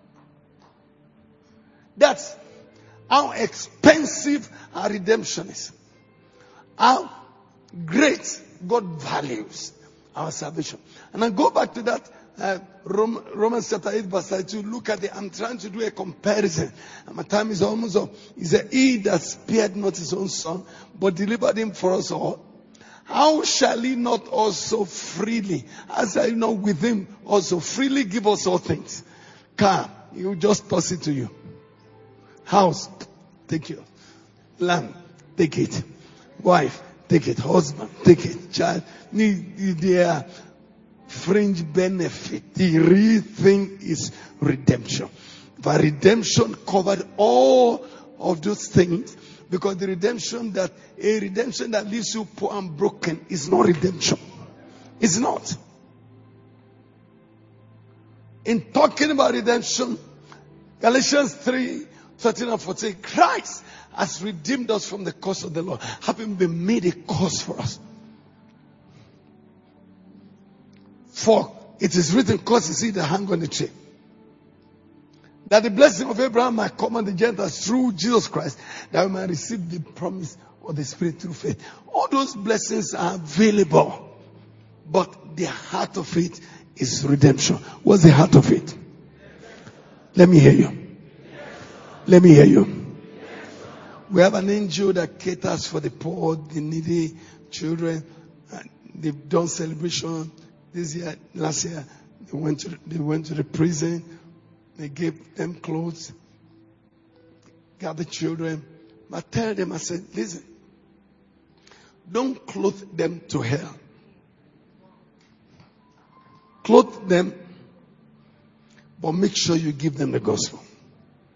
[SPEAKER 2] That's how expensive our redemption is. How great God values our salvation. And I go back to that Romans chapter 8 verse 32. Look at it. I'm trying to do a comparison. And my time is almost up. He said, he that spared not his own son, but delivered him for us all, how shall he not also freely, as I know with him, also freely give us all things? Car, you just toss it to you. House, take it. Land, take it. Wife, take it. Husband, take it. Child, need their fringe benefit. The real thing is redemption. But redemption covered all of those things. Because a redemption that leaves you poor and broken is not redemption. It's not. In talking about redemption, Galatians 3:13 and 14, Christ has redeemed us from the curse of the law, having been made a curse for us. For it is written, curse is he that hang on the tree, that the blessing of Abraham might come on the Gentiles through Jesus Christ, that we might receive the promise of the Spirit through faith. All those blessings are available, but the heart of it is redemption. What's the heart of it? Let me hear you. Let me hear you. We have an NGO that caters for the poor, the needy, children. They've done celebration this year. Last year, they went to the prison. They gave them clothes, got the children. But tell them, I said, listen, don't clothe them to hell. Clothe them, but make sure you give them the gospel.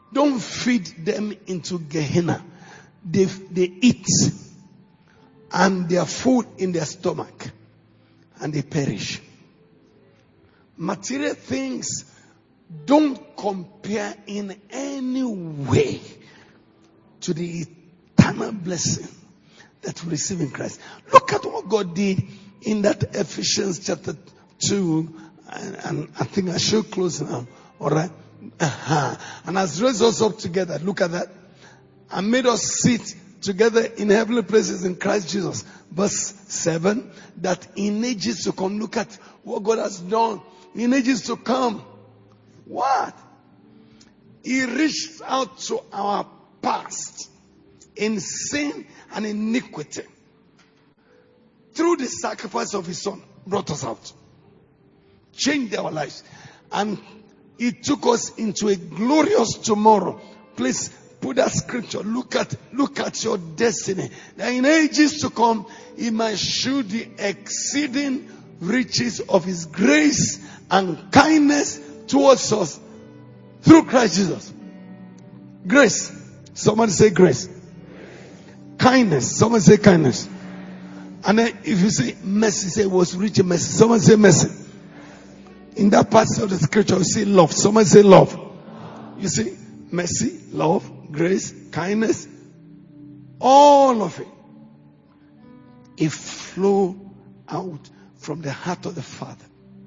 [SPEAKER 2] Don't feed them into Gehenna. They eat and their food in their stomach and they perish. Material things don't compare in any way to the eternal blessing that we receive in Christ. Look at what God did in that Ephesians chapter 2, and I think I should close now. All right. And has raised us up together. Look at that. And made us sit together in heavenly places in Christ Jesus. Verse 7, that in ages to come, look at what God has done. In ages to come, what? He reached out to our past in sin and iniquity. Through the sacrifice of His Son, brought us out. Changed our lives. And He took us into a glorious tomorrow. Please put that scripture. Look at your destiny. That in ages to come, He might shew the exceeding riches of His grace and kindness towards us through Christ Jesus. Grace. Somebody say grace. Kindness. Someone say kindness. And then if you say mercy, say was rich in mercy. Someone say mercy. In that part of the scripture, you see love. Someone say love. You see mercy, love, grace, kindness. All of it. It flow out from the heart of the Father.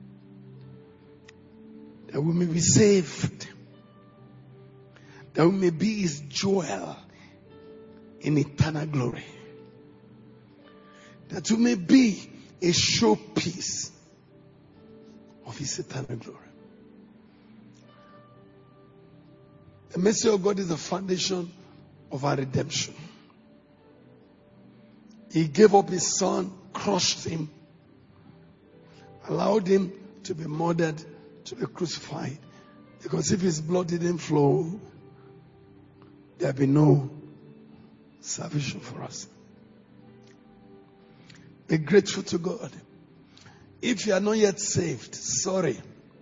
[SPEAKER 2] That we may be saved. That we may be His jewel in eternal glory. That we may be a showpiece of His eternal glory. The mercy of God is the foundation of our redemption. He gave up His Son, crushed Him, allowed Him to be murdered, to be crucified. Because if His blood didn't flow, there'd be no salvation for us. Be grateful to God. If you are not yet saved, sorry.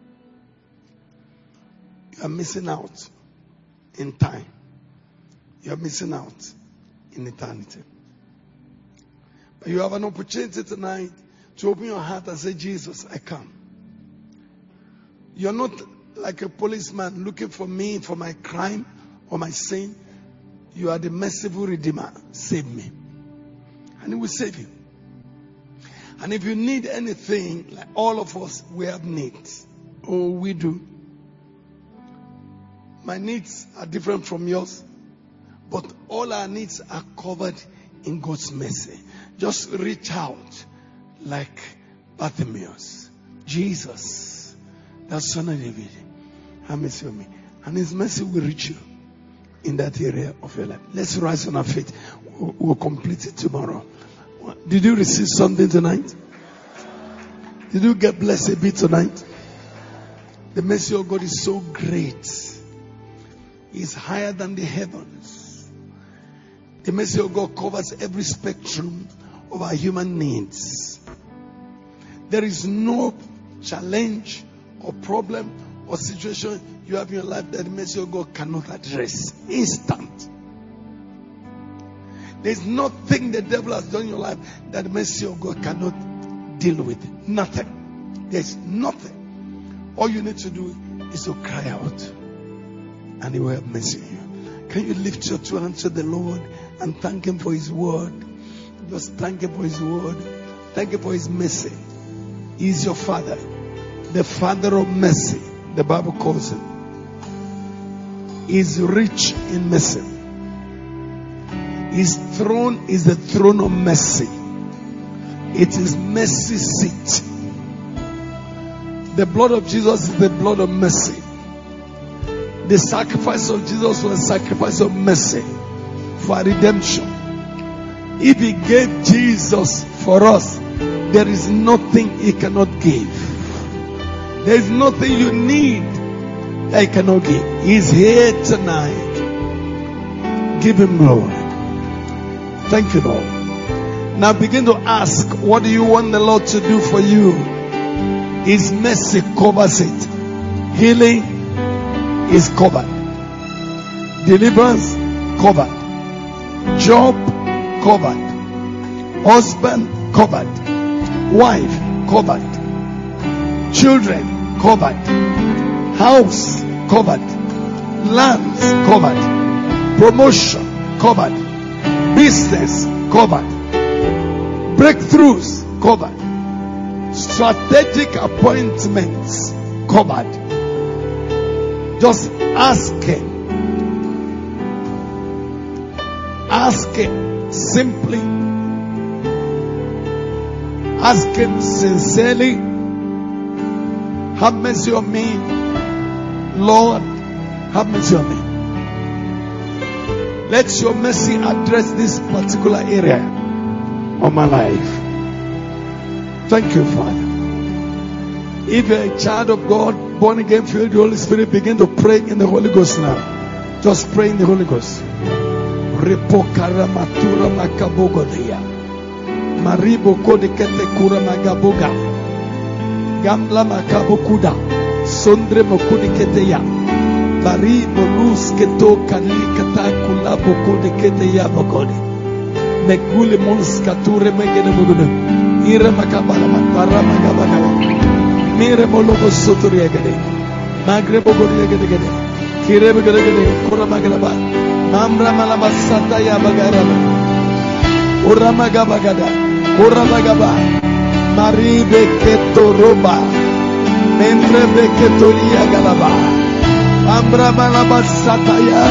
[SPEAKER 2] You are missing out in time. You are missing out in eternity. But you have an opportunity tonight to open your heart and say, Jesus, I come. You're not like a policeman looking for me for my crime or my sin. You are the merciful Redeemer. Save me. And He will save you. And if you need anything, like all of us, we have needs. Oh, we do. My needs are different from yours. But all our needs are covered in God's mercy. Just reach out like Bartimaeus. Jesus, that Son of David, have mercy on me. And His mercy will reach you in that area of your life. Let's rise on our feet. We'll complete it tomorrow. Did you receive something tonight? Did you get blessed a bit tonight? The mercy of God is so great. It's higher than the heavens. The mercy of God covers every spectrum of our human needs. There is no challenge or problem or situation you have in your life that the mercy of God cannot address. Instant. There's nothing the devil has done in your life that the mercy of God cannot deal with. Nothing. There's nothing. All you need to do is to cry out, and He will have mercy on you. Can you lift your two hands to the Lord and thank Him for His word? Just thank Him for His word. Thank Him for His mercy. He is your Father, the Father of mercy. The Bible calls Him. He is rich in mercy. His throne is the throne of mercy. It is mercy seat. The blood of Jesus is the blood of mercy. The sacrifice of Jesus was a sacrifice of mercy for our redemption. If He gave Jesus for us, there is nothing He cannot give. There is nothing you need that He cannot give. He is here tonight. Give Him glory. Thank you, Lord. Now begin to ask, what do you want the Lord to do for you? His mercy covers it. Healing is covered. Deliverance covered. Job covered. Husband covered. Wife covered. Children covered. House covered. Lands covered. Promotion covered. Business covered. Breakthroughs covered. Strategic appointments covered. Just ask him. Ask him simply. Ask him sincerely. Have mercy on me. Lord, have mercy on me. Let your mercy address this particular area of my life. Thank you, Father. If you're a child of God, born again, filled with the Holy Spirit, begin to pray in the Holy Ghost now. Just pray in the Holy Ghost. Repokaramatura makabogodia. Maribo kodekete kura magaboga. Gamla makabokuda. Sondre mokodekete ya. Bari molus keto kalikata kulabo kodekete ya bokode. Megule mons kature megene mugudu. Ira makabala matara magabagaba. Mire mologo sotori agade. Magre bogori agade. Kire bagade kura magalaba. Namra malabasata ya bagaraba. Ura magabagada. Ura magaba. Maribe ketoroba. Membre beketoria galaba. Ambra malabasata ya.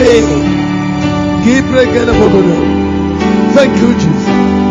[SPEAKER 2] Gibre gele bogodo. Thank you, Jesus.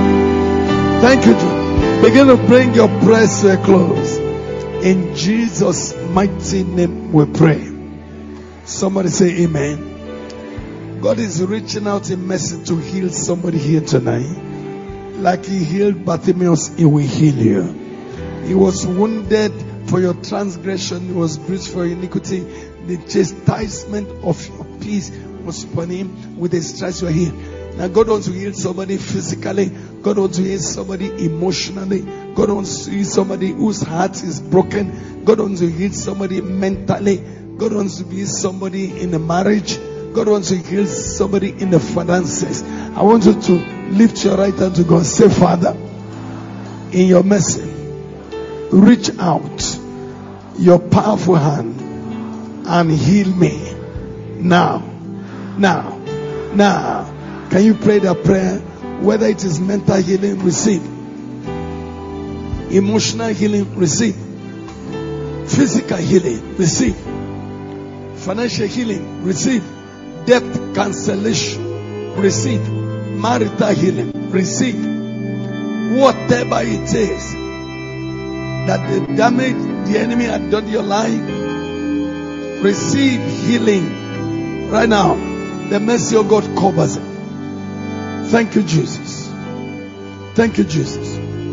[SPEAKER 2] Thank you, Jesus. Begin to bring your prayers to a close. In Jesus' mighty name we pray. Somebody say amen. God is reaching out in mercy to heal somebody here tonight. Like he healed Bartimaeus, he will heal you. He was wounded for your transgression. He was bruised for your iniquity. The chastisement of your peace was upon him. With his stripes you are healed. Now God wants to heal somebody physically. God wants to heal somebody emotionally. God wants to heal somebody whose heart is broken. God wants to heal somebody mentally. God wants to heal somebody in a marriage. God wants to heal somebody in the finances. I want you to lift your right hand to God. Say, Father, in your mercy, reach out your powerful hand and heal me now. Now. Can you pray that prayer? Whether it is mental healing, receive. Emotional healing, receive. Physical healing, receive. Financial healing, receive. Debt cancellation, receive. Marital healing, receive. Whatever it is that the damage the enemy had done to your life, receive healing right now. The mercy of God covers it. Thank you, Jesus. Thank you, Jesus.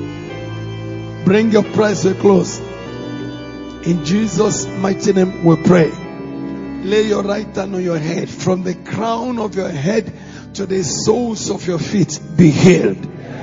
[SPEAKER 2] Bring your prayers to a close. In Jesus' mighty name we pray. Lay your right hand on your head. From the crown of your head to the soles of your feet, be healed.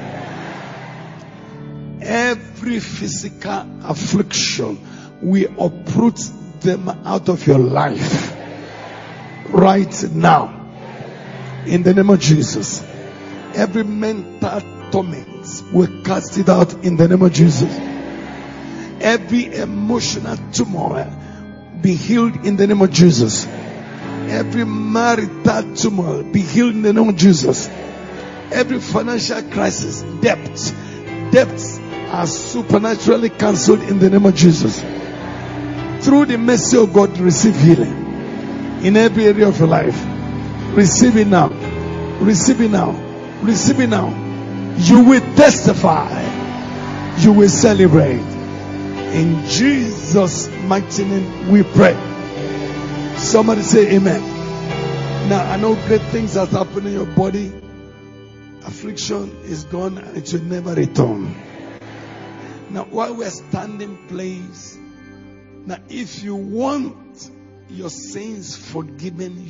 [SPEAKER 2] Every physical affliction, we uproot them out of your life right now. In the name of Jesus. Every mental torment, we cast it out in the name of Jesus. Every emotional turmoil, be healed in the name of Jesus. Every marital turmoil, be healed in the name of Jesus. Every financial crisis, debts are supernaturally cancelled in the name of Jesus. Through the mercy of God, receive healing in every area of your life. Receive it now. Receive it now. Receive it now. You will testify. You will celebrate. In Jesus' mighty name we pray. Somebody say amen. Now I know great things that happen in your body. Affliction is gone and it will never return. Now while we're standing, please. Now if you want your sins forgiven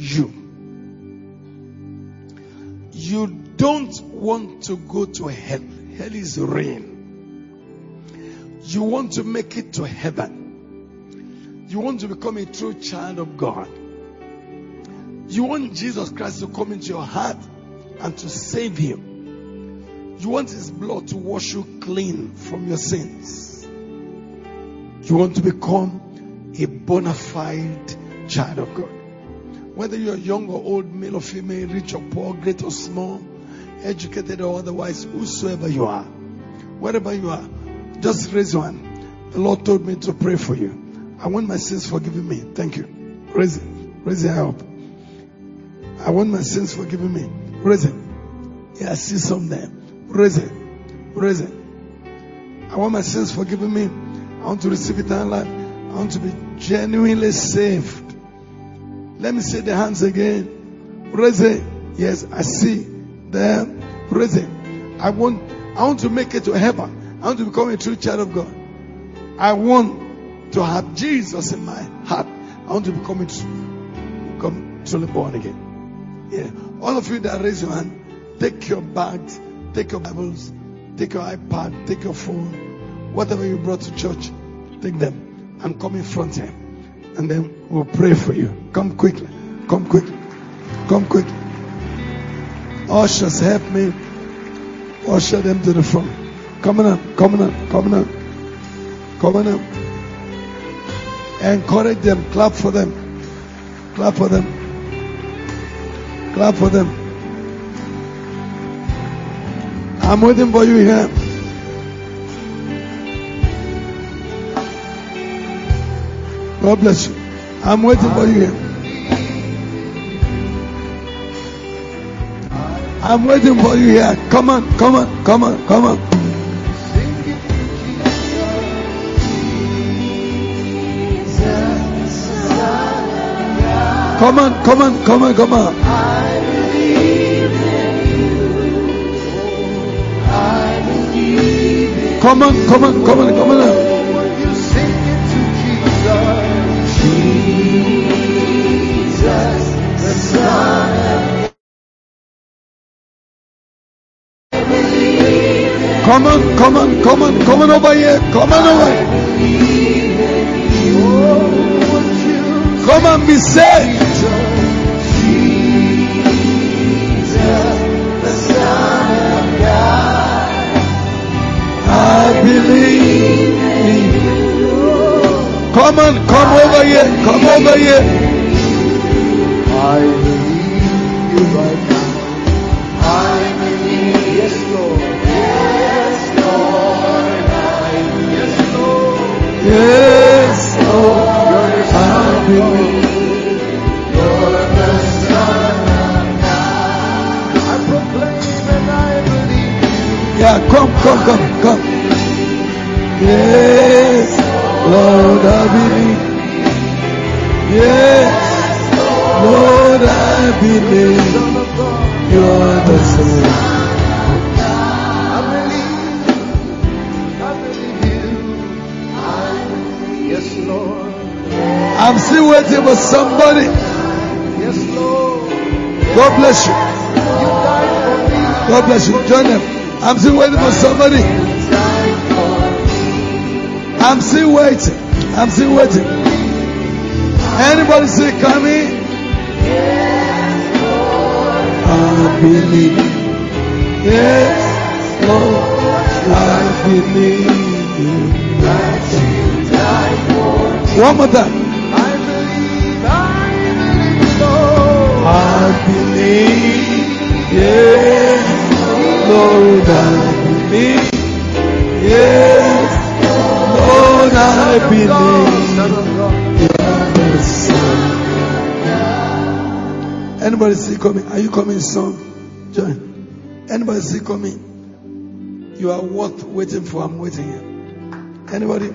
[SPEAKER 2] you don't want to go to hell. Hell is rain. You want to make it to heaven. You want to become a true child of God. You want Jesus Christ to come into your heart and to save you. You want His blood to wash you clean from your sins. You want to become a bona fide child of God. Whether you're young or old, male or female, rich or poor, great or small, educated or otherwise, whosoever you are, wherever you are, just raise your hand. The Lord told me to pray for you. I want my sins forgiven me. Thank you. Raise it. Raise your hand up. I want my sins forgiven me. Raise it. Yeah, I see some there. Raise it. Raise it. I want my sins forgiven me. I want to receive eternal life. I want to be genuinely saved. Let me see the hands again. Raise it. Yes, I see them. Raise it. I want to make it to heaven. I want to become a true child of God. I want to have Jesus in my heart. I want to become truly born again. Yeah. All of you that raise your hand, take your bags, take your Bibles, take your iPad, take your phone, whatever you brought to church, take them and come in front here. And then we'll pray for you. Come quickly. Come quickly. Come quickly. Ushers, help me. Usher them to the front. Come on up. Come on up. Come on up. Come on up. Encourage them. Clap for them. Clap for them. Clap for them. I'm waiting for you here. God bless you. I'm waiting for you here. I'm waiting for you here. Come on, come on, come on, come on. Come on, come on, come on, come on. Come on, come on, come on, come on. Jesus, the Son of God. Come on, come on, come on, come on over here. Come on over here. Come on, be saved. Jesus, the Son of God. I believe in you. Come on, come over here. Come over here. I believe you right now. I believe, yes, Lord. Yes, Lord. Yes, Lord. Yes, Lord. I believe you're the Son of God. I proclaim and I believe. Yeah, come. Yes, Lord, I believe. Yes, Lord, I believe you're the Son of God. I believe you. Yes, Lord. I'm still waiting for somebody. Yes, Lord. God bless you. God bless you. Join them. I'm still waiting for somebody. I'm still waiting. I'm still waiting. Anybody see coming? I believe. Yes, Lord. I believe that you died for me. One more time. I believe, Lord. I believe. Yes, Lord. I believe. Yes, Lord. I believe. Anybody see coming? Are you coming, son? Join. Anybody see coming? You are worth waiting for. I'm waiting here. Anybody?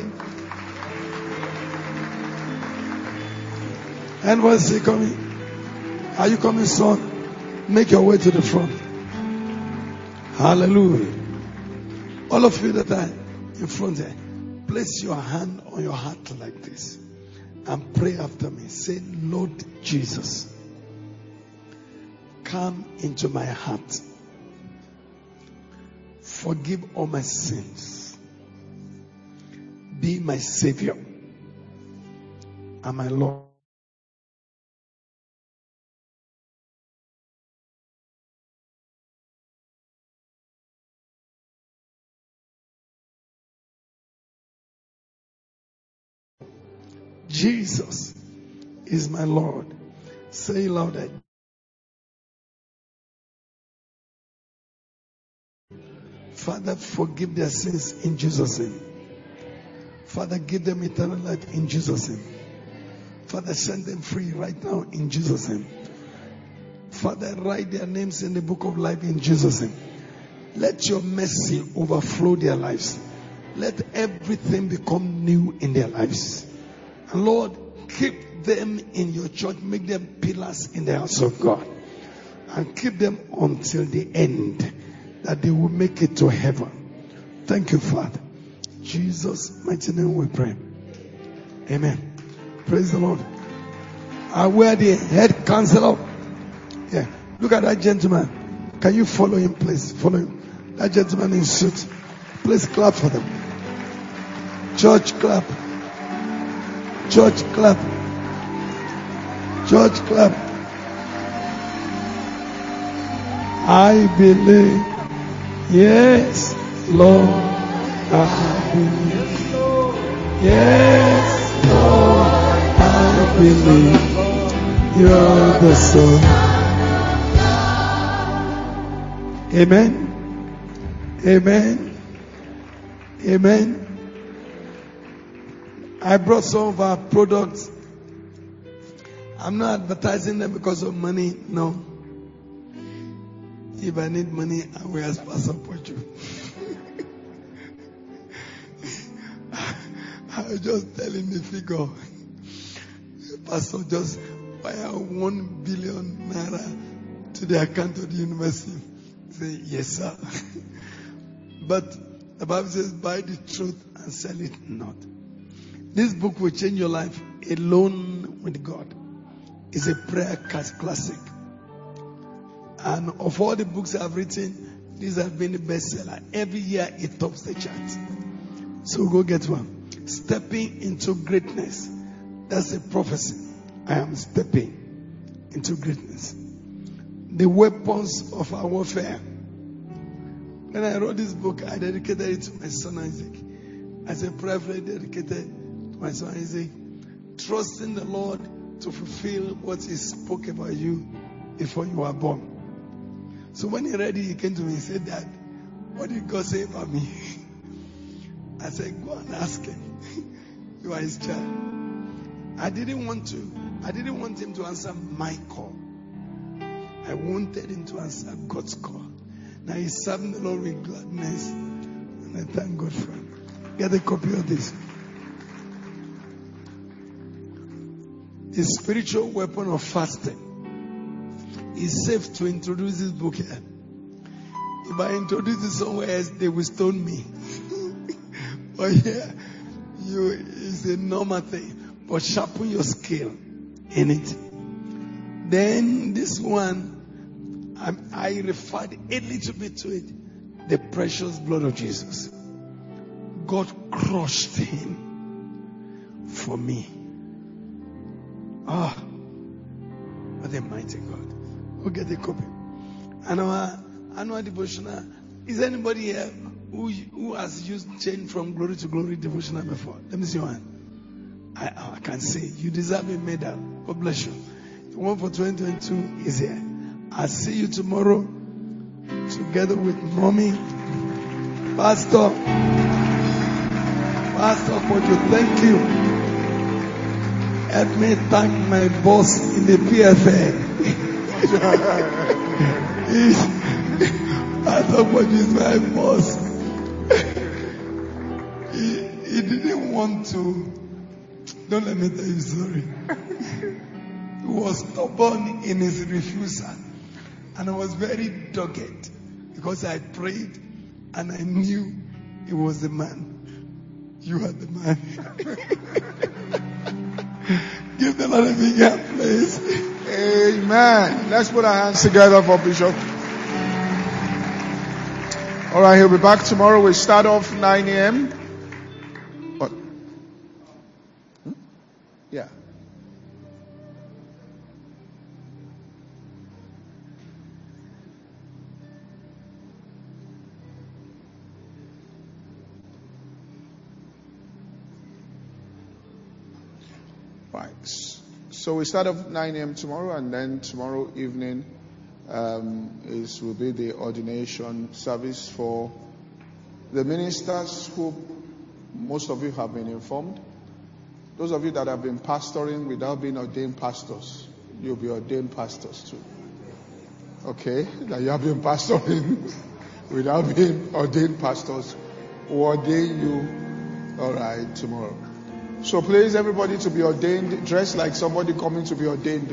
[SPEAKER 2] Anybody see coming? Are you coming, son? Make your way to the front. Hallelujah. All of you that are in front here, place your hand on your heart like this and pray after me. Say, Lord Jesus, come into my heart. Forgive all my sins. Be my Savior and my Lord. Jesus is my Lord. Say louder. Father, forgive their sins in Jesus' name. Father, give them eternal life in Jesus' name. Father, send them free right now in Jesus' name. Father, write their names in the book of life in Jesus' name. Let your mercy overflow their lives. Let everything become new in their lives. And Lord, keep them in your church. Make them pillars in the house of God. And keep them until the end, that they will make it to heaven. Thank you, Father. In Jesus' mighty name we pray. Amen. Praise the Lord. I wear the head counselor. Yeah. Look at that gentleman. Can you follow him, please? Follow him. That gentleman in suit. Please clap for them. Church clap. Church clap. Church clap. I believe. Yes, Lord. I believe. Yes, Lord. I believe. You're the Son. Amen. Amen. Amen. I brought some of our products. I'm not advertising them because of money. No. If I need money, I will ask Pastor Pocho. I was just telling the figure. Pastor just wire 1 billion naira to the account of the university. Say, yes, sir. But the Bible says, buy the truth and sell it not. This book will change your life. Alone with God is a prayer classic. And of all the books I've written, these have been the bestseller. Every year it tops the chart. So go get one. Stepping into greatness. That's a prophecy. I am stepping into greatness. The weapons of our warfare. When I wrote this book, I dedicated it to my son Isaac. As a prayer dedicated to my son Isaac. Trusting the Lord to fulfill what He spoke about you before you were born. So when he read it, he came to me and said, Dad, what did God say about me? I said, go and ask him. You are his child. I didn't want him to answer my call. I wanted him to answer God's call. Now he's serving the Lord with gladness. And I thank God for him. Get a copy of this. The spiritual weapon of fasting. It's safe to introduce this book here. If I introduce it somewhere else, they will stone me. But here, it's a normal thing. But sharpen your skill in it. Then this one, I referred a little bit to it. The precious blood of Jesus. God crushed him for me. What a mighty God. We'll get a copy. And our annual devotional. Is anybody here who has used Change from Glory to Glory devotional before? Let me see your hand. I can see. You deserve a medal. God bless you. The one for 2022 is here. I'll see you tomorrow together with Mommy, Pastor Pojo. Thank you. Help me thank my boss in the PFA. Pastor Pojo is my boss. He didn't want to. Don't let me tell you sorry. He was stubborn in his refusal. And I was very dogged because I prayed and I knew he was the man. You are the man. Give the Lord a big hand, please.
[SPEAKER 1] Amen. Let's put our hands together for Bishop. All right, he'll be back tomorrow. We start off 9 a.m. What? Yeah. So we start at 9 a.m. tomorrow, and then tomorrow evening will be the ordination service for the ministers who most of you have been informed. Those of you that have been pastoring without being ordained pastors, you'll be ordained pastors too. Okay? That you have been pastoring without being ordained pastors, will ordain you, all right, tomorrow. So please, everybody to be ordained, dress like somebody coming to be ordained,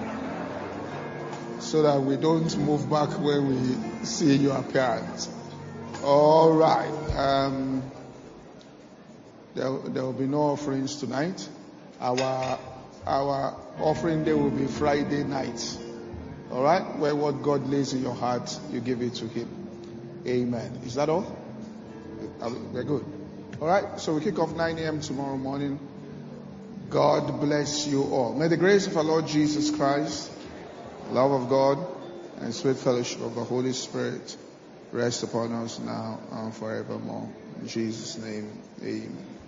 [SPEAKER 1] so that we don't move back when we see your appearance. All right. There will be no offerings tonight. Our offering day will be Friday night. All right? Where what God lays in your heart, you give it to Him. Amen. Is that all? We're good. All right? So we kick off 9 a.m. tomorrow morning. God bless you all. May the grace of our Lord Jesus Christ, love of God, and sweet fellowship of the Holy Spirit rest upon us now and forevermore. In Jesus' name, amen.